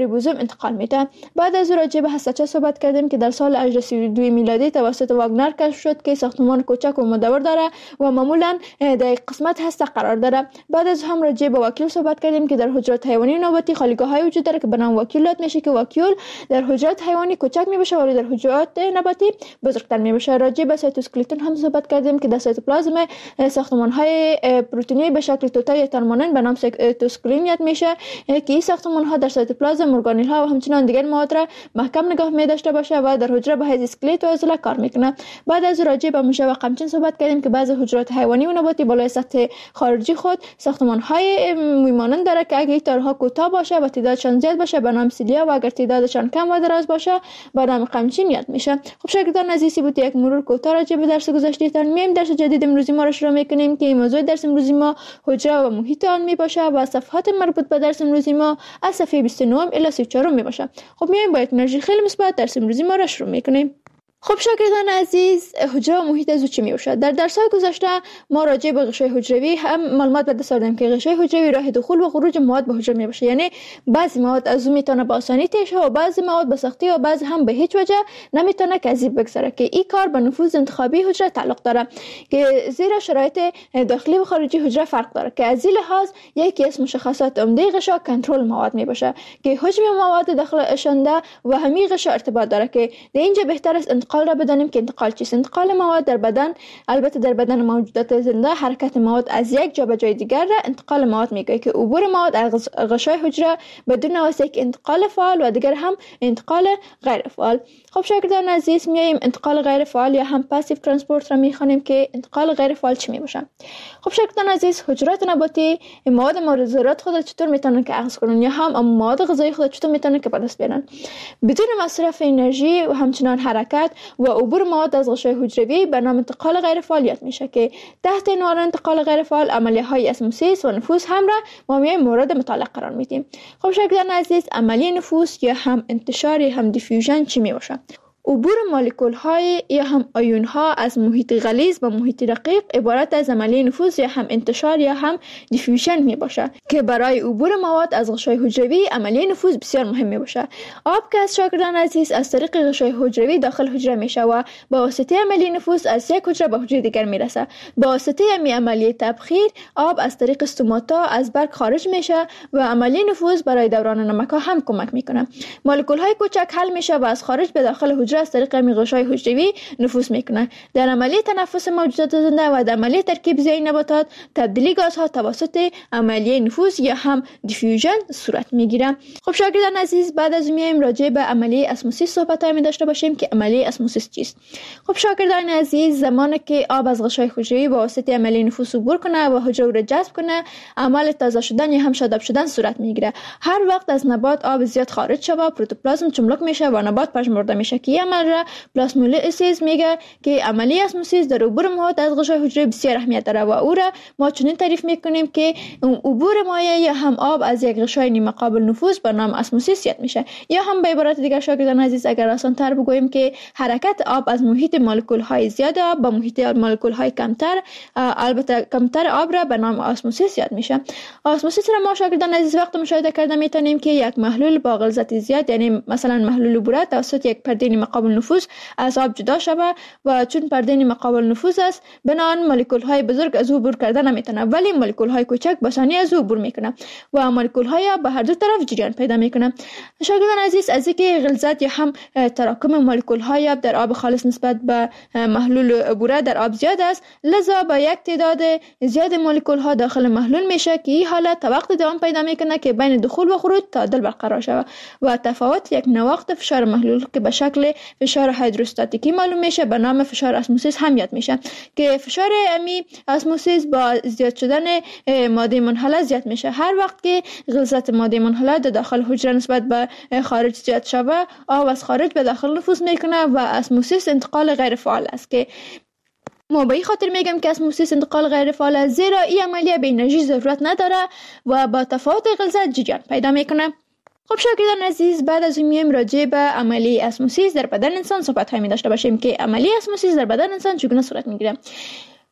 ریبوزوم انتقال میده. بعد از راجع به هسته‌چه صحبت کردیم که در سال 1832 میلادی توسط واگنر کشف شد که ساختمان کوچک و مدور داره و معمولا در قسمت هسته قرار داره. بعد از هم راجع به واکیول صحبت کردیم که در حجرات حیوانی نوبتی خالیگاه‌های وجود داره که به نام واکیولات میشه که واکیول در حجرات حیوانی کوچک میبشه ولی در حجرات نباتی بزرگتر میبشه. راجع به سایتوسکلتون هم صحبت کردیم که در سایتوپلازم ساختمان‌های پروتئینی به شکل توته یا ترمانن به نام سایتوسکلین یاد میشه که این ساختمان‌ها در سایتوپلازم ارگانیل‌ها و همچنین دیگر مواد را محکم نگاه می‌داشته باشه و در حجره به حیث اسکلت و عضله کار میکنه. بعد از راجع به موشه و قمچین صحبت کردیم که بعضی حجرات حیوانی و نباتی بالای سطح خارجی خود ساختمان‌های مویمانند داره که اگه تارها کوتاه باشه و تعدادشان زیاد باشه به نام سیلیا و اگر تعدادشان کم و دراز باشه به نام قمچین یاد میشه. خب شاگردان عزیزی بود یک مرور کوتاه راجع به درس گذشته‌تان. میایم درس جدید امروزی ما را شروع میکنیم که موضوع درس امروزی ما حجره و محیط آن میباشه و صفحات مربوط به درس امروزی ما از صفحه 29 الی 34 میباشه. خب میایم با یک انرژی خیلی مثبت درس امروزی ما را شروع میکنیم. خب شاگردان عزیز، حجره و محیط از او چی میباشد؟ در درس‌های گذشته ما راجع به غشای حجروی هم معلومات به دست آوردیم که غشای حجروی راه دخول و خروج مواد به حجره میباشه، یعنی بعضی مواد از او میتونه به آسانی طی شه و بعضی مواد به سختی و بعضی هم به هیچ وجه نمیتونه که از این بگذره که این کار به نفوذ انتخابی حجره تعلق داره که زیرا شرایط داخلی و خارجی حجره فرق داره که از این لحاظ یکی از مشخصات عمده غشا کنترل مواد میباشه که حجم مواد داخل شنده و همین غشا ارتباط داره که در اینجا بهتر است انتقال را بدانیم که انتقال چیست. انتقال مواد در بدن، البته در بدن موجودات زنده حرکت مواد از یک جا به جای دیگر را انتقال مواد میگه که عبور مواد از غشای حجره بدون واسطه یک انتقال فعال و دیگر هم انتقال غیر فعال. خب شاگردان عزیز، میایم انتقال غیر فعال یا هم پاسیو ترانسپورت را میخوانیم که انتقال غیر فعال چی میباشه. خب شاگردان عزیز، حجرات نباتی مواد مورد ضرورت خود چطور میتونن که اخذ کنن یا هم مواد غذایی خود چطور میتونن که به دست بیارن بدون مصرف انرژی و همچنان حرکت و عبور مواد از غشای حجروی به نام انتقال غیر فعال یاد میشه که تحت عنوان انتقال غیر فعال عملیه‌های اسموسیس و نفوذ هم را ما میایم مورد مطالعه قرار میدیم. خب شاگردان عزیز، عملیه نفوذ یا هم انتشار یا هم دیفیوژن چی میباشه؟ عبور مولکول های یا هم آیون ها از محیط غلیظ و محیط رقیق عبارت از عملیه نفوذ یا هم انتشار یا هم دیفیوژن می باشه که برای عبور مواد از غشای حجروی عملیه نفوذ بسیار مهم می باشه. آب که از شاگردان عزیز از طریق غشای حجروی داخل حجره میشه و با واسطه عملیه نفوذ از یک حجره به حجره دیگر میرسه. با واسطه عملیه تبخیر آب از طریق استوماتا از برگ خارج میشه و عملیه نفوذ برای دوران نمک ها هم کمک میکنه. مولکول های کوچک حل میشه و از خارج به داخل حجره از طریق غشای حجروی نفوذ میکنه. در عملیه تنفس موجودات زنده و در عملیه ترکیب زیای نباتات تبدیلی گازها توسط عملیه نفوذ یا هم دیفیوژن صورت میگیره. خب شاگردان عزیز، بعد از میایم راجع به عملیه اسموسیس صحبت‌هایی داشته باشیم که عملیه اسموسیس چیست. خب شاگردان عزیز، زمانی که آب از غشای حجروی با واسطه عملیه نفوذ عبور کنه و حجره را جذب کنه، عمل تازه شدن یا هم شاداب شدن صورت میگیره. هر وقت از نبات آب زیاد خارج شود، پروتوپلازم چملک میشه و نبات پژمرده میشه که عمل را پلاسمولیسیس میگه که عملیه اسموسیس در عبور مواد از غشای حجره بسیار اهمیت داره و او را ما چنین تعریف میکنیم که عبور مایع یا هم آب از یک غشای نیمه قابل نفوذ به نام اسموسیس یاد میشه. یا هم به عبارت دیگر شاگردان عزیز، اگر آسان تر بگوییم که حرکت آب از محیط مولکول های زیاد آب به محیط مولکول های کمتر، البته کمتر آب را به نام اسموسیس یاد میشه. اسموسیس را ما شاگردان عزیز وقت مشاهده کرده میتونیم که یک محلول با غلظت زیاد، یعنی مثلا محلول بوره، توسط یک پرده نیمه قابل نفوذ از آب جدا شوه و چون پرده نیمه قابل نفوذ است بنابراین مولکول های بزرگ از او عبور کرده نمیتونه، ولی مولکول های کوچک به آسانی از او عبور میکنه و مولکول های به هر دو طرف جریان پیدا میکنه. شاگردان عزیز، از اینکه غلظت یا هم تراکم مولکول های آب در آب خالص نسبت به محلول بوره در آب زیاد است، لذا با یک تعداد زیاد مولکول ها داخل محلول میشه که این حالت تا وقت دوام پیدا میکنه که بین دخول و خروج تعادل برقرار شود و تفاوت یک نواقص فشار محلول که به شکل فشار هیدروستاتیکی معلوم میشه به نام فشار اسموسیس هم یاد میشه که فشار امی اسموسیس با زیاد شدن ماده منحله زیاد میشه. هر وقت که غلظت ماده منحله در داخل حجره نسبت به خارج زیاد شوه، آب از خارج به داخل نفوذ میکنه و اسموسیس انتقال غیر فعال است که ما به این خاطر میگم که اسموسیس انتقال غیر فعال است، زیرا این عملیه به انرژی ضرورت نداره و با تفاوت غلظت جریان پیدا میکنه. خب شاگردان عزیز، بعد از این میایم راجع به عملیه اسموسیس در بدن انسان صحبت هایی داشته باشیم که عملیه اسموسیس در بدن انسان چگونه صورت میگیره.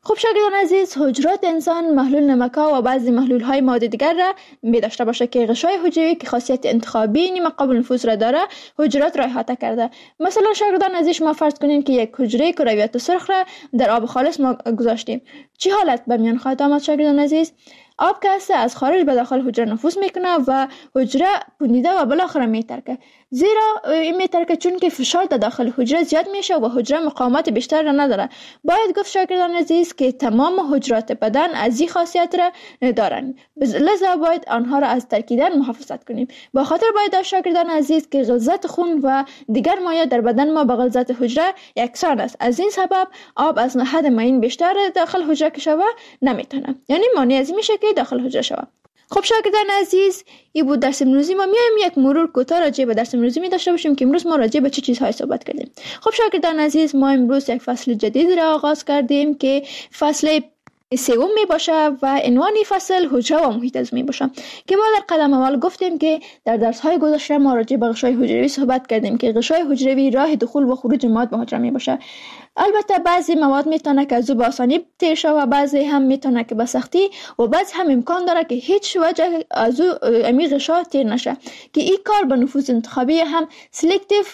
خب شاگردان عزیز، حجرات انسان محلول نمک‌ها و بعضی محلول‌های مواد دیگر را می داشته باشه که غشای حجروی که خاصیت انتخابی نیمه قابل نفوذ را داره حجرات را احاطه کرده. مثلا شاگردان عزیز، ما فرض کنیم که یک حجره کرویات سرخ را در آب خالص ما گذاشتیم. چه حالت به میان خواهد آمد شاگردان عزیز؟ آب که از خارج به داخل حجره نفوذ میکنه و حجره پوندیده و بالاخره میترکه. زیرا این میترکه چون که فشار در داخل حجره زیاد میشه و حجره مقاومت بیشتر را نداره. باید گفت شاگردان عزیز که تمام حجرات بدن از این خاصیت را دارن، لذا باید آنها را از ترکیدن محافظت کنیم. با خاطر باید داشت شاگردان عزیز که غلظت خون و دیگر مایع در بدن ما با غلظت حجره یکسان است. از این سبب آب از حد معین بیشتر داخل حجره که شوه نمیتونه، یعنی مانع از میشه که داخل حجره شوه. خب شاگردان عزیز، این بود درس امروزی ما. میایم یک مرور کوتاه راجع به درس امروزی می داشته باشیم که امروز ما راجع به چه چیزهای صحبت کردیم. خب شاگردان عزیز، ما امروز یک فصل جدید را آغاز کردیم که فصل سوم می باشه و عنوان فصل حجره و محیط عضو می باشه که ما در قدم اول گفتیم که در درس های گذشته ما راجع به غشای حجروی صحبت کردیم که غشای حجروی راه دخول و خروج مواد به حجره می باشه. البته بعضی مواد میتونه که از او به آسانی تیر شه و بعضی هم میتونه که به سختی و بعضی هم امکان داره که هیچ وجه از او امی غشا تیر نشه که این کار به نفوذ انتخابی هم سلکتیو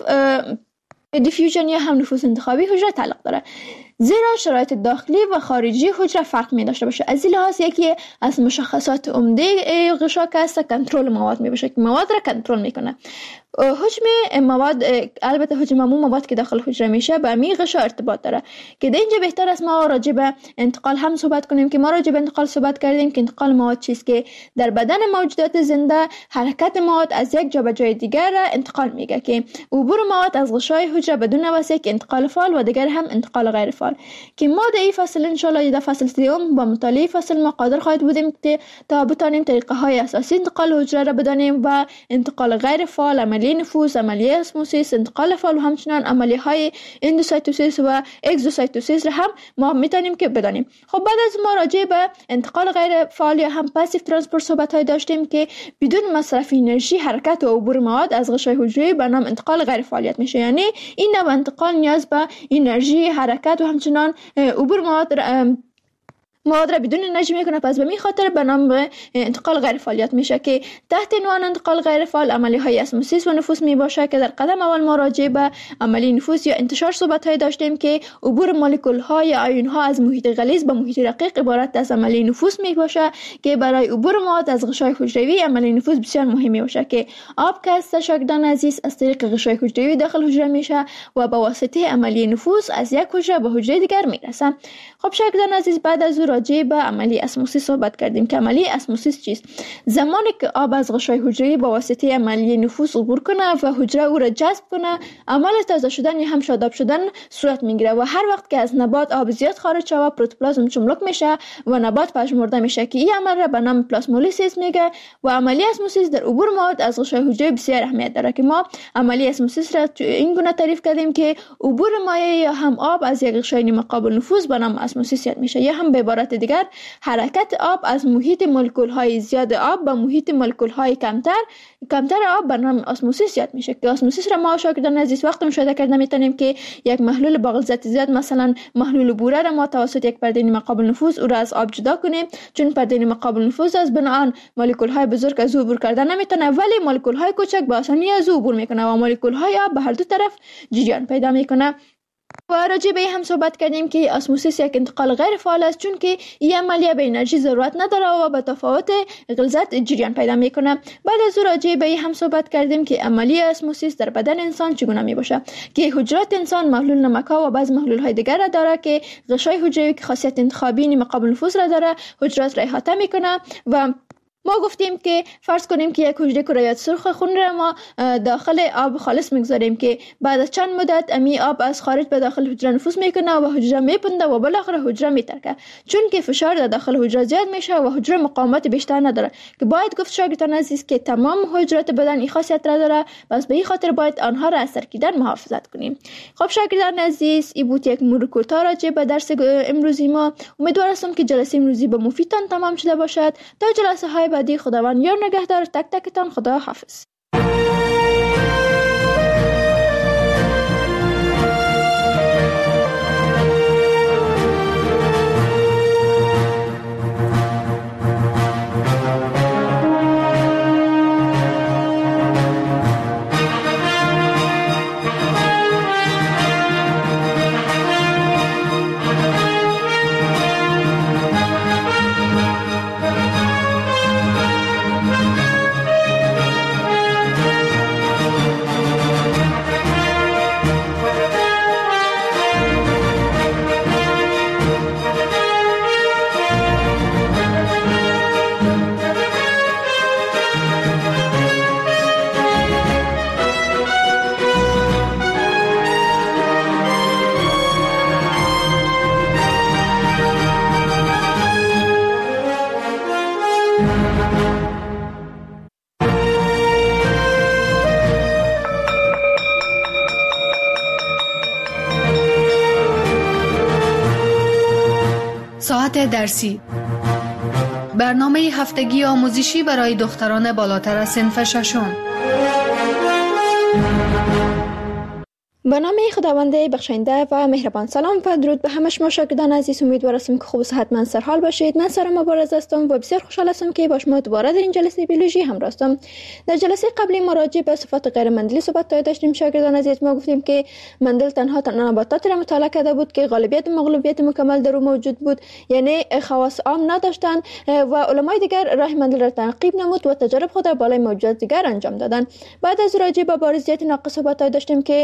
دیفیوژن یا هم نفوذ انتخابی حجره تعلق داره، زیرا شرایط داخلی و خارجی حجره فرق می داشته باشه. از این لحاظ یکی از مشخصات عمده غشا که است کنترل مواد می باشه که مواد را کنترل میکنه. حجم مواد، البته حجم عموم مواد که داخل حجره میشه به می غشا ارتباط داره که در اینجا بهتر است ما راجع به انتقال هم صحبت کنیم که ما راجع به انتقال صحبت کردیم که انتقال مواد چیست که در بدن موجودات زنده حرکت مواد از یک جا به جای دیگر را انتقال میگه که عبور مواد از غشای حجره بدون واسطه که انتقال فعال و دیگر هم انتقال غیر فعال که ما در این فصل ان شاء الله در فصل سوم با مطالعه فصل ما قادر خواهد بودیم تا بتانیم طریقه های اساسی انتقال حجره را بدانیم و انتقال غیر فعال، عملیه نفوذ، عملیه اسموسیس، انتقال فعال و همچنین عملیه های اندوسایتوسیس و اگزوسایتوسیس را هم ما میتونیم که بدانیم. خب بعد از ما راجع به انتقال غیر فعال یا هم پاسیو ترانسپورت صحبت های داشتیم که بدون مصرف انرژی حرکت و عبور مواد از غشای حجره به نام انتقال غیر فعالیت میشه، یعنی این نوع انتقال نیاز به انرژی حرکت و همچنان عبور مواد را بدون انرژی میکنه، پس به می خاطر به نام انتقال غیر فعالیت میشه که تحت عنوان انتقال غیر فعال عملیه های اسموسیس و نفوذ می باشه که در قدم اول ما راجع به عملی نفوذ یا انتشار صحبت های داشتیم که عبور مولکول ها یا آیون ها از محیط غلیظ به محیط رقیق عبارت از عملی نفوذ می باشه که برای عبور مواد از غشای حجروی عملی نفوذ بسیار مهمی باشه که آب که است شاگردان عزیز از طریق غشای حجروی داخل حجره میشه و با واسطه عملی نفوذ از یک حجره به حجره دیگر میرسه. خب شاگردان عزیز، بعد از راجع به عملی اسموسیس صحبت کردیم که عملی اسموسیس چیست؟ زمانی که آب از غشای حجره با واسطه عملی نفوذ عبور کنه و حجره او را جذب کنه، عمل تازه شدن یا هم شاداب شدن صورت میگیره و هر وقت که از نبات آب زیاد خارج شود پروتوپلازم چملک میشه و نبات پژمرده میشه که این عمل را به نام پلاسمولیسیس میگه و عملی اسموسیس در عبور مواد از غشای حجره بسیار اهمیت داره که ما عملی اسموسیس را این گونه تعریف کردیم که عبور مایع یا هم آب از یک غشای نیمه قابل نفوذ به نام اسموسیس میشه یا هم به عبارت دیگر حرکت آب از محیط مولکول های زیاد آب به محیط مولکول های کمتر آب به نام اسموسیس یاد میشه که اسموسیس را ما شاگردان عزیز وقت مشاهده کرده میتونیم که یک محلول با غلظت زیاد، مثلا محلول بوره را ما توسط یک پرده نیمه قابل نفوذ او را از آب جدا کنیم، چون پرده نیمه قابل نفوذ از بناهن مولکول های بزرگ از او عبور کردن نمیتونه، ولی مولکول های کوچک به آسانی از او عبور میکنه و مولکول های آب به هر دو طرف جریان پیدا میکنه. و راجع به هم صحبت کردیم که اسموسیس یک انتقال غیر فعال است چون که این عملیه به انرژی ضرورت نداره و به تفاوت غلظت جریان پیدا میکنه. بعد از راجع به هم صحبت کردیم که عملیه اسموسیس در بدن انسان چگونه می باشه که حجرات انسان محلول نمک‌ها و بعض محلول های دیگر را داره که غشای حجروی که خاصیت انتخابی نیمه قابل نفوذ را داره حجرات را احاطه میکنه و ما گفتیم که فرض کنیم که یک حجره کرویات سرخ خون را ما داخل آب خالص میگذاریم که بعد از چند مدت امی آب از خارج به داخل حجره نفوذ میکنه و حجره میپنده و بالاخره حجره میترکه، چون که فشار در داخل حجره زیاد میشه و حجره مقاومت بیشتر نداره که باید گفت شاگردان عزیز که تمام حجرات بدن این خاصیت را داره، بس به این خاطر باید آنها را از ترکیدن محافظت کنیم. خب شاگردان عزیز، این بود یک مرور کوتاه راجع به درس امروزی ما. امیدوارم که جلسه امروزی به مفیدتان تمام شده باشد. تا جلسه های بعدی خداوند یار نگهدار تک تکتان. خدا حافظ. ساعت درسی، برنامه هفتگی آموزشی برای دختران بالاتر از صنف ششم. به نام خداوند بخشنده و مهربان. سلام و درود به همه شما شاگردان عزیز. امیدوار هستم که خوب و صحتمند سرحال باشید. من سارا مبارز هستم و بسیار خوشحال هستم که با شما دوباره در این جلسه بیولوژی همراه هستم. در جلسه قبلی ما راجع به صفات غیر مندلی صحبت داشتیم شاگردان عزیز. ما گفتیم که مندل تنها نباتات را مطالعه کرده بود که غالبیت و مغلوبیت مکمل در او موجود بود، یعنی خواص عام نداشتند و علمای دیگر راه مندل را تعقیب نمود و تجارب خود در بالای موجودات دیگر انجام دادند. بعد از راجع به بارزیت ناقص صحبت داشتیم که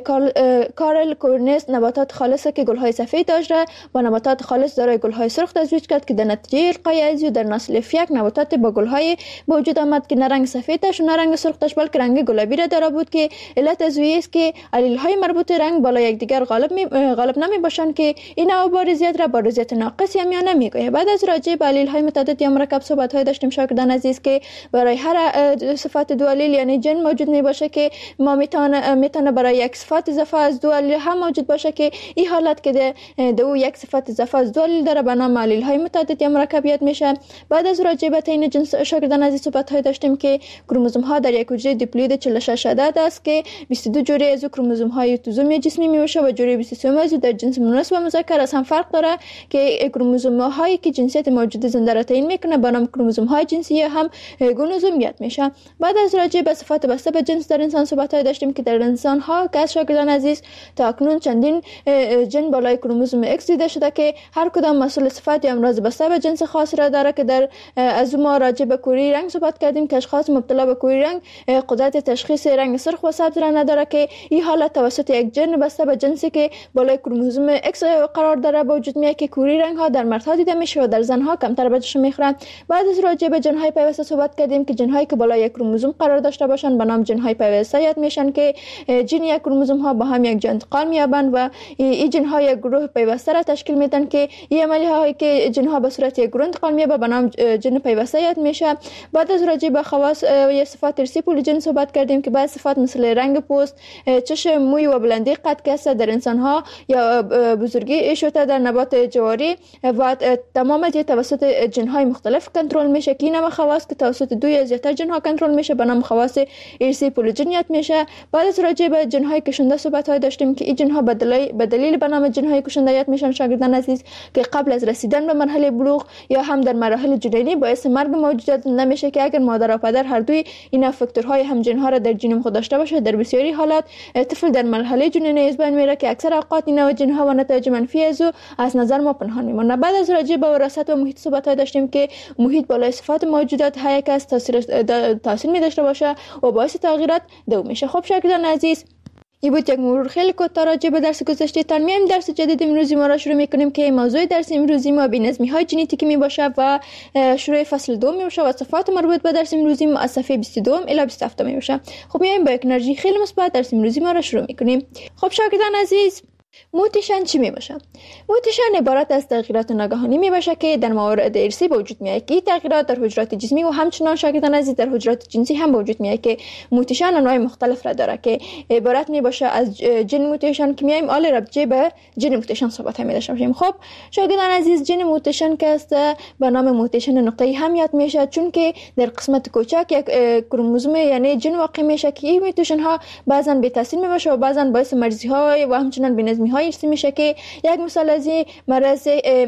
کارل کورنس نباتات خالصه که گل‌های سفید داشت با نباتات خالص دارای گل‌های سرخ تزویج کرد که در نتیجه القای ازیو در نسل فیک نباتات با گل‌های به وجود آمد که نه رنگ سفید داشت و نه رنگ سرخ داشت بلکه رنگ گلابی را داره بود که علت از است که علیل‌های مربوط رنگ بالا یکدیگر غالب نمی‌باشند که این نوع بارزیت را بارزیت ناقص یا میانه میگوید. بعد از راجع به علیل‌های متعدد یا مرکب صحبت‌های داشتیم شاگردان عزیز که برای هر صفت دو علیل یعنی جن موجود میباشه که ما میتونه برای یک صفت اضافه از دو علیل هم موجود باشه که این حالت که دو یک صفت اضافه از دو علیل داره به نام علیل های متعدد یا مرکبیت میشه. بعد از راجع به تعیین جنس شاگردان عزیز صحبت های داشتیم که کروموزوم ها در یک حجره دیپلوید 46 عدد است که 22 جوری از کروموزوم های اتوزومی جسمی میشه و جوری 23 از در جنس مؤنث و مذکر از هم فرق داره که کروموزوم هایی که جنسیت موجود زنده را تعیین میکنه به نام کروموزوم های جنسی هم گونوزومیت میشه. بعد از راجع به صفات بسته به جنس در انسان صحبت های داشتیم که در انسان ها که شاگردان عزیز تا اکنون چندین جن بالای کروموزوم اکس دیده شده که هر کدام مسئول صفت یا امراض بسته به جنس خاص را داره که در از ما راجع به کوری رنگ صحبت کردیم که اشخاص مبتلا به کوری رنگ قدرت تشخیص رنگ سرخ و سبز را نداره که این حالت توسط یک جن بسته به جنسی که بالای کروموزوم اکس قرار داره به وجود میاد که کوری رنگ ها در مردها دیده میشه و در زنها کمتر بهش میخورن. بعد از راجع به جن های پیوسته صحبت کردیم که جن هایی که بالای یک کروموزوم قرار داشته باشن به نام جن های پیوسته یاد میشن که جن یک کروموزوم ها با هم یک جا انتقال می‌یابند و این جن ها یک گروه پیوسته را تشکیل میدن که این عملی هایی که جن ها به صورت یک گروه انتقال می‌یابند به نام جن پیوسته یاد میشه. بعد از راجع به خواص یا صفات ارثی پولیجن صحبت کردیم که بعض صفات مثل رنگ پوست، چشم، موی و بلندی قد که در انسان ها یا بزرگی شوته در نبات جواری و تمام توسط جن های مختلف کنترل میشه که این خواص که توسط دو یا زیاتر جن ها کنترل میشه به نام خواص ارثی پولیجنیت میشه. بعد از راجع به جن های کشنده صحبت های داشتیم که این جن ها به دلیل به نام جن های کشنده‌یت میشن شاگردان عزیز که قبل از رسیدن به مرحله بلوغ یا هم در مراحل جنینی باعث مرگ موجودات نمیشه که اگر مادر و پدر هر دوی این فاکتورهای هم جن ها را در ژنوم خود داشته باشه در بسیاری حالات طفل در مرحله جنینی از بین میره که اکثر اوقات این نوع جن ها و نتایج منفی از نظر ما پنهان میمونه. بعد از راجع به وراثت و محیط صحبت های داشتیم که محیط بالای صفات موجودات هر یک از تاثیر می داشته باشه و باعث تغییرات دو میشه. خب شاگردان عزیز این بود یک مرور خیلی کوتاه راجع به درس گذشته. تا میایم درس جدید امروزی ما را شروع میکنیم که موضوع درس امروزی ما بی‌نظمی های ژنتیکی می باشه و شروع فصل 2 می باشه و صفات مربوط به درس امروزی ما از صفحه 22 الی 27 می باشه. خب میایم با یک انرژی خیلی مثبت درس امروزی ما را شروع میکنیم. خب شاگردان عزیز موتیشن چی می باشه؟ موتیشن عبارت از تغییرات ناگهانی می باشه که در موارد ارثی به وجود میاد که این تغییرات در حجرات جسمی و همچنان شاگردان عزیز در حجرات جنسی هم به وجود میاد که موتیشن انواع مختلف را داره که عبارت می باشه از جن موتیشن که میایم آل ربطی به جن موتیشن صحبت می داشته باشیم. خب شاگردان عزیز جن موتیشن که است به نام موتیشن نقطه‌ای هم یاد میشه چون که در قسمت کوچک یک کروموزوم یعنی جن واقع میشه که این موتیشن ها بعضا بی تاثیر می باشه و بعضا باعث مرزی های و همچنان بی‌نظمی های ارثی میشه که یک مثال از این مرض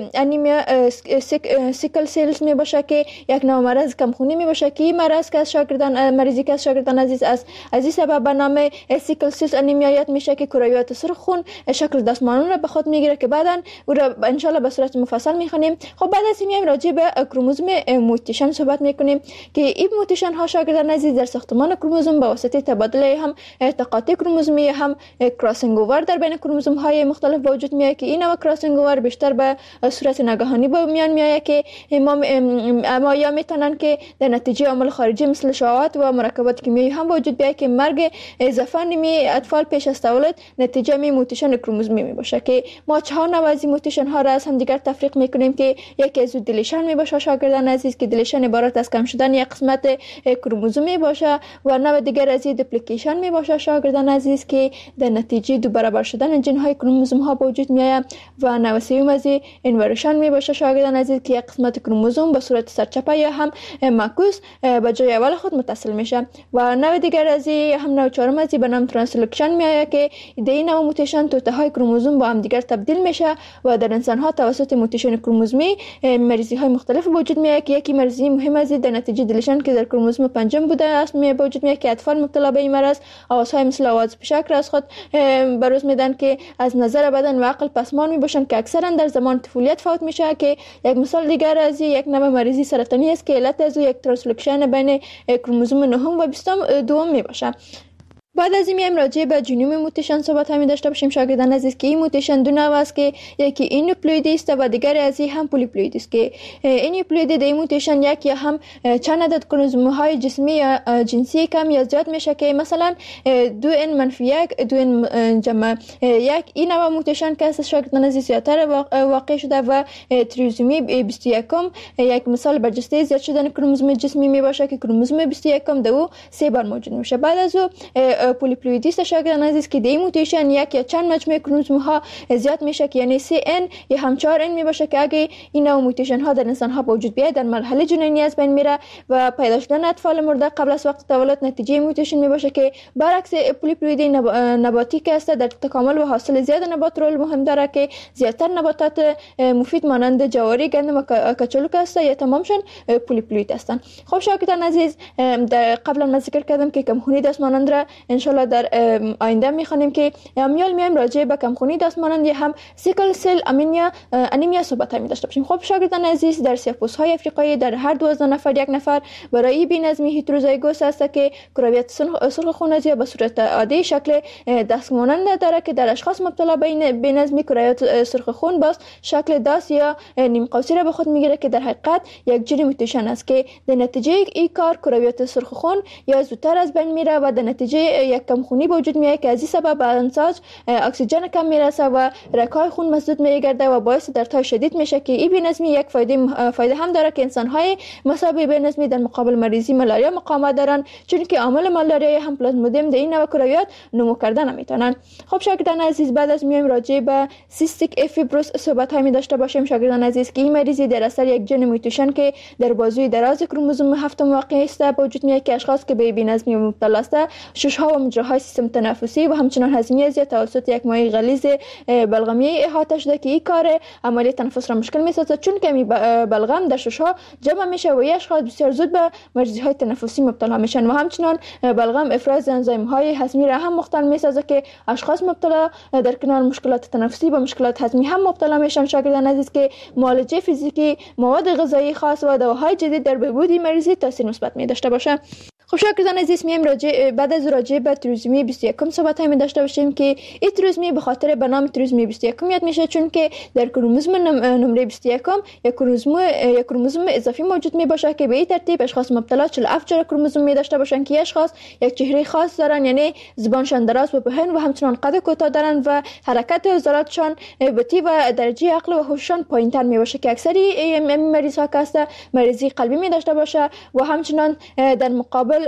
انیمیا سیکل سیلز می باشه که یک نوع مرض کمخونی می باشه که این مرض که از شاگردان عزیز از این سبب به نام سیکل سیلز انیمیا یاد میشه که کرویات سرخ خون شکل دستمانون را به خود میگیره که بعداً او را ان شاء الله به صورت مفصل میخونیم. خب بعد از این میایم راجع به کروموزوم موتیشن صحبت میکنیم که این موتیشن ها شاگردان عزیز در ساختمان کروموزوم به واسطه تبادله هم تقاطع کروموزومی هم کراسینگ اوور در بین کروموزوم های مختلف به وجود میاد که این نوع کراسینگ اوور بیشتر به صورت ناگهانی به میان میاد که ما یا میتونن که در نتیجه عوامل خارجی مثل شهوات و مرکبات کیمیایی هم وجود بیاد که مرگ اضافه نمی اطفال پیش از تولد نتیجه می موتیشن کروموزومی می باشه که ما 4 نوع از موتیشن ها را از هم دیگر تفریق میکنیم که یکی از دیلیشن می باشه شاگردان عزیز که دیلیشن عبارت از کم شدن یک قسمت کروموزومی باشه و نوع دیگر از دیپلیکیشن می باشه شاگردان عزیز که در نتیجه دو برابر شدن جن های کروموزوم ها به وجود میآید و 93 از اینورشن می باشه شاگردان عزیز که یک قسمت کروموزوم به صورت سرچپه یا هم معکوس به جای اول خود متصل میشه و نوع دیگر از هم نوع چهارم از به نام ترانسلوکشن میآید که در این نوع موتیشن توته های کروموزوم با هم دیگر تبدیل میشه و در انسان ها توسط موتیشن کروموزومی مریضی های مختلف وجود میآید که یکی مریضی مهم از در نتیجه دلیشن که در کروموزوم پنجم بوده است به وجود میآید که اطفال مبتلا به این مرض آوازهای مثل آواز پشک را از خود بروز میدن که از نظر بدن و عقل پسمان میباشن که اکثرا در زمان طفولیت فوت میشه که یک مثال دیگر از یک نوع مریضی سرطانی است که علت از یک ترانسلوکشن بین کروموزوم 9 و 22 میباشه. بعد از این میایم راجع به جنوم موتیشن صحبت همین داشته باشیم شاگردان عزیز که این موتیشن دو نوع است که یکی اینوپلویدی است و دیگری از این هم پولیپلویدی است که اینوپلویدی در این موتیشن یک یا هم چند عدد کروموزوم های جسمی یا جنسی کم یا زیاد میشه که مثلا 2n-1 2n-1 این نوع موتیشن که از شاگردان عزیز زیادتر واقع شده و تریزومی 21 یک مثال برجسته زیاد شدن کروموزوم جسمی میباشه که کروموزوم 21 در او 3 بار موجود میشه. بعد از او پولیپلویدیست شاگردان عزیز که دی موتیشن یک یا چند مجموعه کروموزوم ها زیاد میشه که یعنی 3n یا هم 4n میباشه که اگه این نوع موتیشن ها در انسان ها به وجود بیاد در مرحله جنینی از بین میره و پیدا شدن اطفال مرده قبل از وقت تولد نتیجه موتیشن میباشه که برعکس پولیپلویدی نباتی که است در تکامل و حاصل زیاد نبات رول مهم داره که زیادتر نباتات مفید مانند جواری، گندم و کچالو که است یا تمامشون پولیپلوید هستند. خب شاگردان عزیز قبلا ذکر کردم که کمخونی دست مانند را انشالله در آینده میخوانیم که میایم راجع به کمخونی دست مانند یا هم سیکل سل انیمیا صحبت می داشته باشیم. خب شاگردان عزیز در سیاه‌پوست‌های افریقایی در هر 12 نفر یک نفر برای بی‌نظمی هیتروزایگوس است که کرویت سرخ خون از به صورت عادی شکل دست مانند داره که در اشخاص مبتلا به بی‌نظمی کرویت سرخ خون باز شکل دست یا نیم قوسی را به خود میگیره که در حقیقت یک جین موتیشن است که در نتیجه این کار کرویت سرخ خون یا زودتر از بین میره و در نتیجه یک کمخونی به وجود میاد که از این سبب بدنساز اکسیژن کم میرسه و رگ‌های خون مسدود میگرده و باعث دردهای شدید میشه که این بی‌نظمی یک فایده هم داره که انسان‌های مصاب بی‌نظمی در مقابل مریضی مالاریا مقاومت دارن چون که عامل مالاریا هم پلازمودیم در این نوع کرویات نمو کردن نمیتونن. خب شاگردان عزیز بعد از میایم راجع به سیستیک افیبروس صحبت های داشته باشیم شاگردان عزیز که این مریضی در اثر یک ژن موتیشن که در بازوی دراز کروموزوم 7 واقع است به وجود میاد که اشخاص که به بی‌نظمی مبتلا است شش‌ها و مجراهای سیستم تنفسی و همچنین هضمی زیاد توسط یک مایع غلیظ بلغمی احاطه شده که این کار عملیه تنفس را مشکل می‌سازد چون که بلغم در شش‌ها جمع میشه و اشخاص بسیار زود به مریضی‌های تنفسی مبتلا میشن و همچنین بلغم افراز انزیم‌های هضمی را هم مختل می‌سازد که اشخاص مبتلا در کنار مشکلات تنفسی و مشکلات هضمی هم مبتلا میشن. شاگردان عزیز که معالجه فیزیکی، مواد غذایی خاص و دواهای جدید در بهبود مریضی تاثیر مثبت می داشته باشه. خب شاگردان عزیز میایم بعد از راجع به تریزومی 21 صحبت می داشته باشیم که این تریزومی به خاطر به نام تریزومی 21 یاد میشه چون که در کروموزوم نمره 21 یک کروموزوم اضافی موجود می باشه که به این ترتیب اشخاص مبتلا 47 جور کروموزوم می داشته باشن که اشخاص یک چهره خاص دارن یعنی زبانشان دراز و پهن و همچنان قد کوتاه دارن و حرکت عضلاتشان بطیء و درجه عقل و هوششان پایینتر می باشه که اکثری مریض ها که مریضی قلبی می داشته باشه و همچنان در مقابل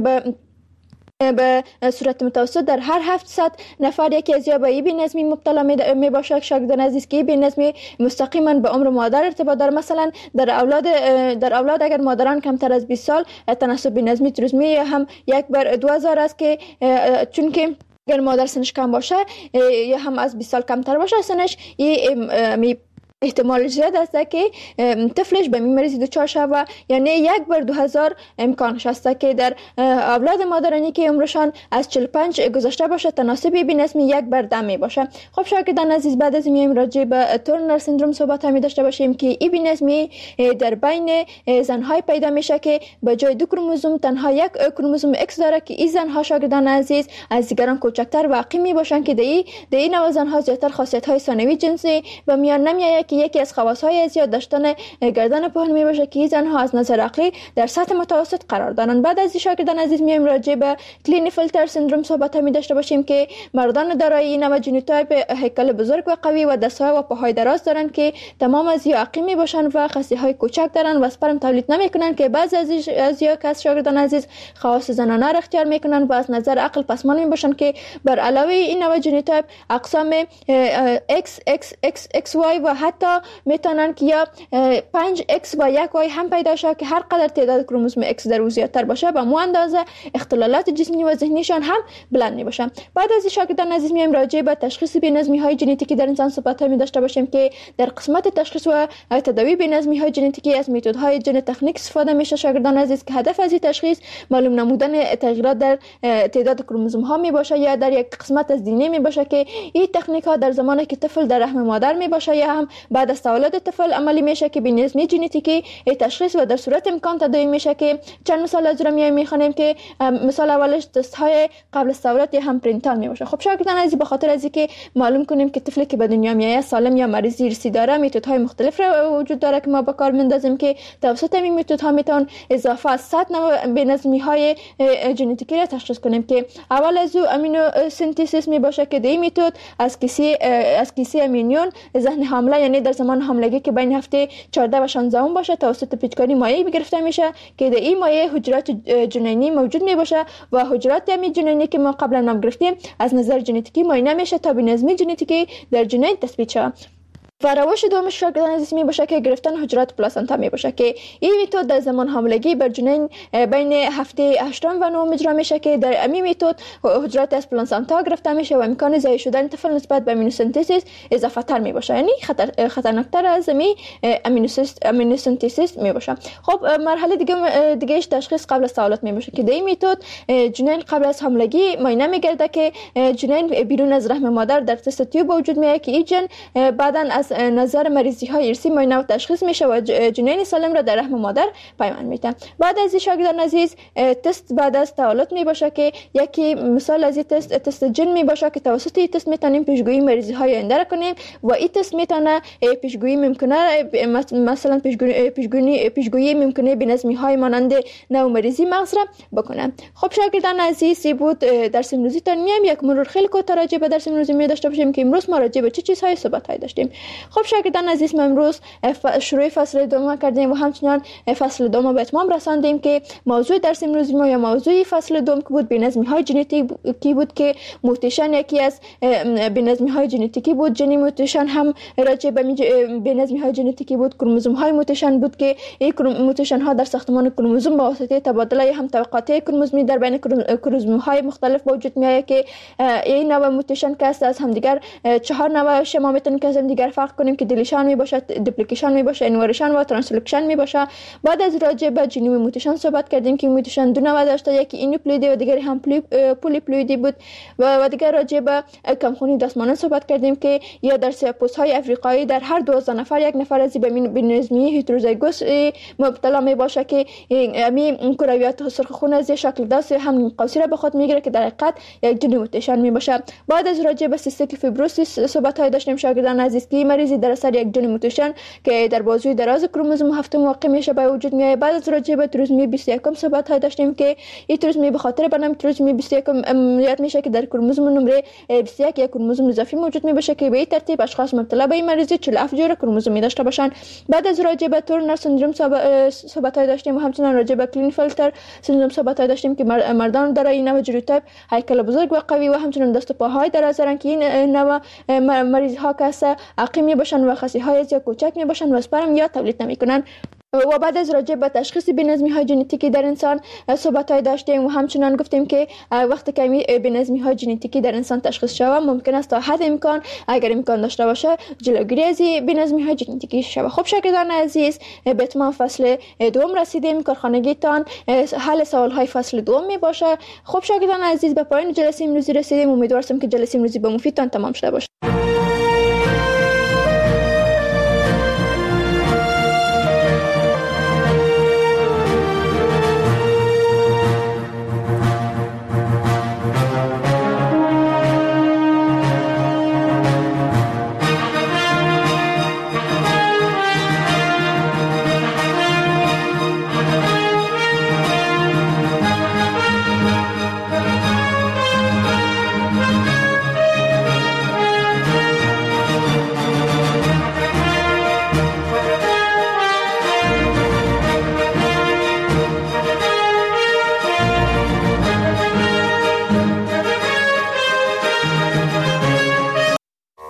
به صورت متوسط در هر 700 نفر یکی از یا به بی‌نظمی مبتلا می باشه. شاگردان عزیز که بی‌نظمی مستقیما به عمر مادر ارتباط داره. مثلا در اولاد اگر مادران کمتر از 20 سال تناسب بی‌نظمی تریزومی هم 1/2000 است که چون که اگر مادر سنش کم باشه یا هم از 20 سال کمتر باشه سنش احتمال زیاد است که طفلش به مریضی دچار شود یعنی 1/2000 امکانش است که در اولاد مادرانی که عمرشان از 45 گذشته باشه تناسب بی‌نظمی 1/10 می باشه. خب شاگردان عزیز بعد از میایم راجع به تورنر سندروم صحبت می داشته باشیم که این بی‌نظمی در بین زن‌های پیدا میشه که به جای 2 کروموزوم تنها 1 کروموزوم X داره که این زن‌ها شاگردان عزیز از دیگران کوچکتر واقع می باشن که در این نوع زن‌ها زیاتر خاصیت‌های ثانوی جنسی و میان نمیآید که یکی از خواص‌های زیاد داشتن گردن پهن می باشه که زنها از نظر عقلی در سطح متوسط قرار دارند. بعد از شاگردان عزیز میایم راجع به کلینفیلتر سندروم صحبت می داشته باشیم که مردان دارای این نوع ژنوتایپ هیکل بزرگ و قوی و دست‌ها و پاهای دراز دارند که تمام از یا عقیم می باشند و خصی‌های کوچک دارند و اسپرم تولید نمی‌کنند که بعضی از یا کس شاگردان عزیز خواص زنانه را اختیار می‌کنند و از نظر عقل پسماند می باشند که بر علاوه این نوع ژنوتایپ اقسام XY و حتی میتونن که یا 5X و 1Y هم پیدا شود که هر قدر تعداد کروموزوم X در او زیادتر باشه به مو اندازه اختلالات جسمی و ذهنیشان هم بلند می باشه. بعد از شاگردان عزیز میایم راجع به تشخیص بی‌نظمی‌های ژنتیکی در انسان صحبت می داشته باشیم که در قسمت تشخیص و تداوی بی‌نظمی‌های ژنتیکی از میتودهای ژن تکنیک استفاده میشه شاگردان عزیز که هدف از این تشخیص معلوم نمودن تغییرات در تعداد کروموزوم ها می باشه یا در یک قسمت از دی ان ای می باشه که این تکنیک ها در زمانی که طفل در رحم مادر می باشه یا هم بعد از تولد طفل عملی میشه که بی‌نظمی ژنتیکی تشخیص و در صورت امکان تداوی میشه که چند مثال از رو میخونیم که مثال اولش تست های قبل از تولد یا هم پرینتال می باشه. خب شاگردان عزیز به خاطر از اینکه معلوم کنیم که طفلی که به دنیا میاد سالم یا مریض ارثی داره میتودهای مختلف وجود داره که ما به کار میندازیم که توسط این میتودها میتون اضافه از 100 نوع بی‌نظمی های ژنتیکی را تشخیص کنیم که اول از او امینو سنتزیس می باشه که دی میتود از کیسه امینیون ذهن حامله یعنی در زمان حاملگی که بین هفته 14 و 16 باشه توسط پیچکاری مایع گرفته میشه که در این مایع حجرات جنینی موجود می باشه و حجرات همین جنینی که ما قبلا نام گرفتیم از نظر ژنتیکی معاینه میشه تا بی‌نظمی ژنتیکی در جنین تثبیت شه. و روش دوم شاگردان عزیز می باشه که گرفتن حجرات پلاسنتا می باشه که این میتود در زمان حاملگی بر جنین بین هفته 8 و 9 اجرا میشه که در امی میتود حجرات از پلاسنتا گرفته میشه و امکان ضعیف شدن طفل نسبت به امینوسنتزیس اضافه تر می باشه یعنی خطرناکتر از امینوسنتزیس می باشه. خب مرحله دیگه تشخیص قبل از تولد می باشه که در این میتود جنین قبل از حاملگی معاینه میگرده که جنین بیرون از رحم مادر در تست تیوب وجود میاد که این جن بعداً از نظر مریضی های ارثی معاینه و تشخیص میشه و جنین سالم را در رحم مادر پیوند میده. بعد از شاگردان عزیز تست بعد از تولد می باشه که یکی مثال از این تست جن می باشه که توسط این تست میتونیم پیشگویی مریضی های آینده را کنیم و این تست میتونه پیشگویی ممکنه مثلا پیشگویی ممکنه بی‌نظمی های مانند نوع مریضی مغز را بکنه. خب شاگردان عزیز بود درس امروزی تا میام یک مرور خیلی کوتاه راجع به درس امروزی می داشته باشیم که امروز ما راجع به چه چیزهای صحبت های داشتیم. خب شاگردان عزیز ما امروز شروع فصل دوم کردیم و همچنان فصل دوم به اتمام رساندیم که موضوع درس امروز ما یا موضوع فصل دوم که بود بی‌نظمی های ژنتیکی بود که موتیشن یکی از بی‌نظمی های ژنتیکی بود. جنین موتیشن هم راجع به بی‌نظمی های ژنتیکی بود. کروموزوم های موتیشن بود که این موتیشن ها در ساختمان کروموزوم با واسطه تبادله هم طبقاتی کروموزومی در بین کروموزوم های مختلف به وجود میاد که این نوع موتیشن که از همدیگر 4 نوع شما میتونن که از همدیگر فرق کنیم که دیلیشن می باشه، دوپلیکیشن می باشه، انورشن و ترانسلوکشن می باشه. بعد از راجع به ژنوم موتیشن صحبت کردیم که موتیشن دو نوع داشته، یکی اینوپلویدی و دیگری هم پولیپلویدی بود و دیگر راجع به کمخونی دستمانه صحبت کردیم که یا در سیاپوس های افریقایی در هر 12 نفر یک نفر از بی‌نظمی هتروزایگوس مبتلا می باشه که همین کرویات سرخ خون از شکل داس هم قوسی را به خود میگیره که در حقیقت یک ژنوم موتیشن می باشه. بعد از راجع به سیستیک فیبروسیس صحبت های داشتیم شاگردان عزیز که مریضی در اثر یک ژنوم موتیشن که در بازوی دراز کروموزوم هفتم واقع میشه به وجود میاد. بعد از راجع به تریزومی 21 صحبت های داشتیم که این تریزومی به خاطر برنامه تریزومی 21 عملیات میشه که در کروموزوم نمره 21 یک کروموزوم اضافی موجود میشه که به این ترتیب اشخاص مبتلا به این مریضی 47 جور کروموزومی داشته باشن. بعد از راجع به تورنر سندروم صحبت های داشتیم و همچنین راجع به کلینفیلتر سندروم صحبت های داشتیم که مردان دارای این نوع ژنوتایپ هیکل بزرگ و قوی و همچنین دست و پاهای دراز دارن که این نوع مریض ها که عقیمی باشن و خصی‌های یا کوچک می باشن و اسپرم یا تولید نمی‌کنن. و بعد از راجع به تشخیص بی‌نظمی های ژنتیکی در انسان صحبت های داشتیم و همچنان گفتیم که وقتی که بی‌نظمی های ژنتیکی در انسان تشخیص شود ممکن است تا حد امکان اگر امکان داشته باشه جلوگیری از بی‌نظمی های ژنتیکی شود. خب شاگردان عزیز به تمام فصل دوم رسیدیم. کارخانگیتان حل سوال های فصل دوم می باشه. خب شاگردان عزیز به پایان جلسه امروزی رسیدیم. امیدوارم که جلسه امروزی به مفیدتان تمام شده باشه.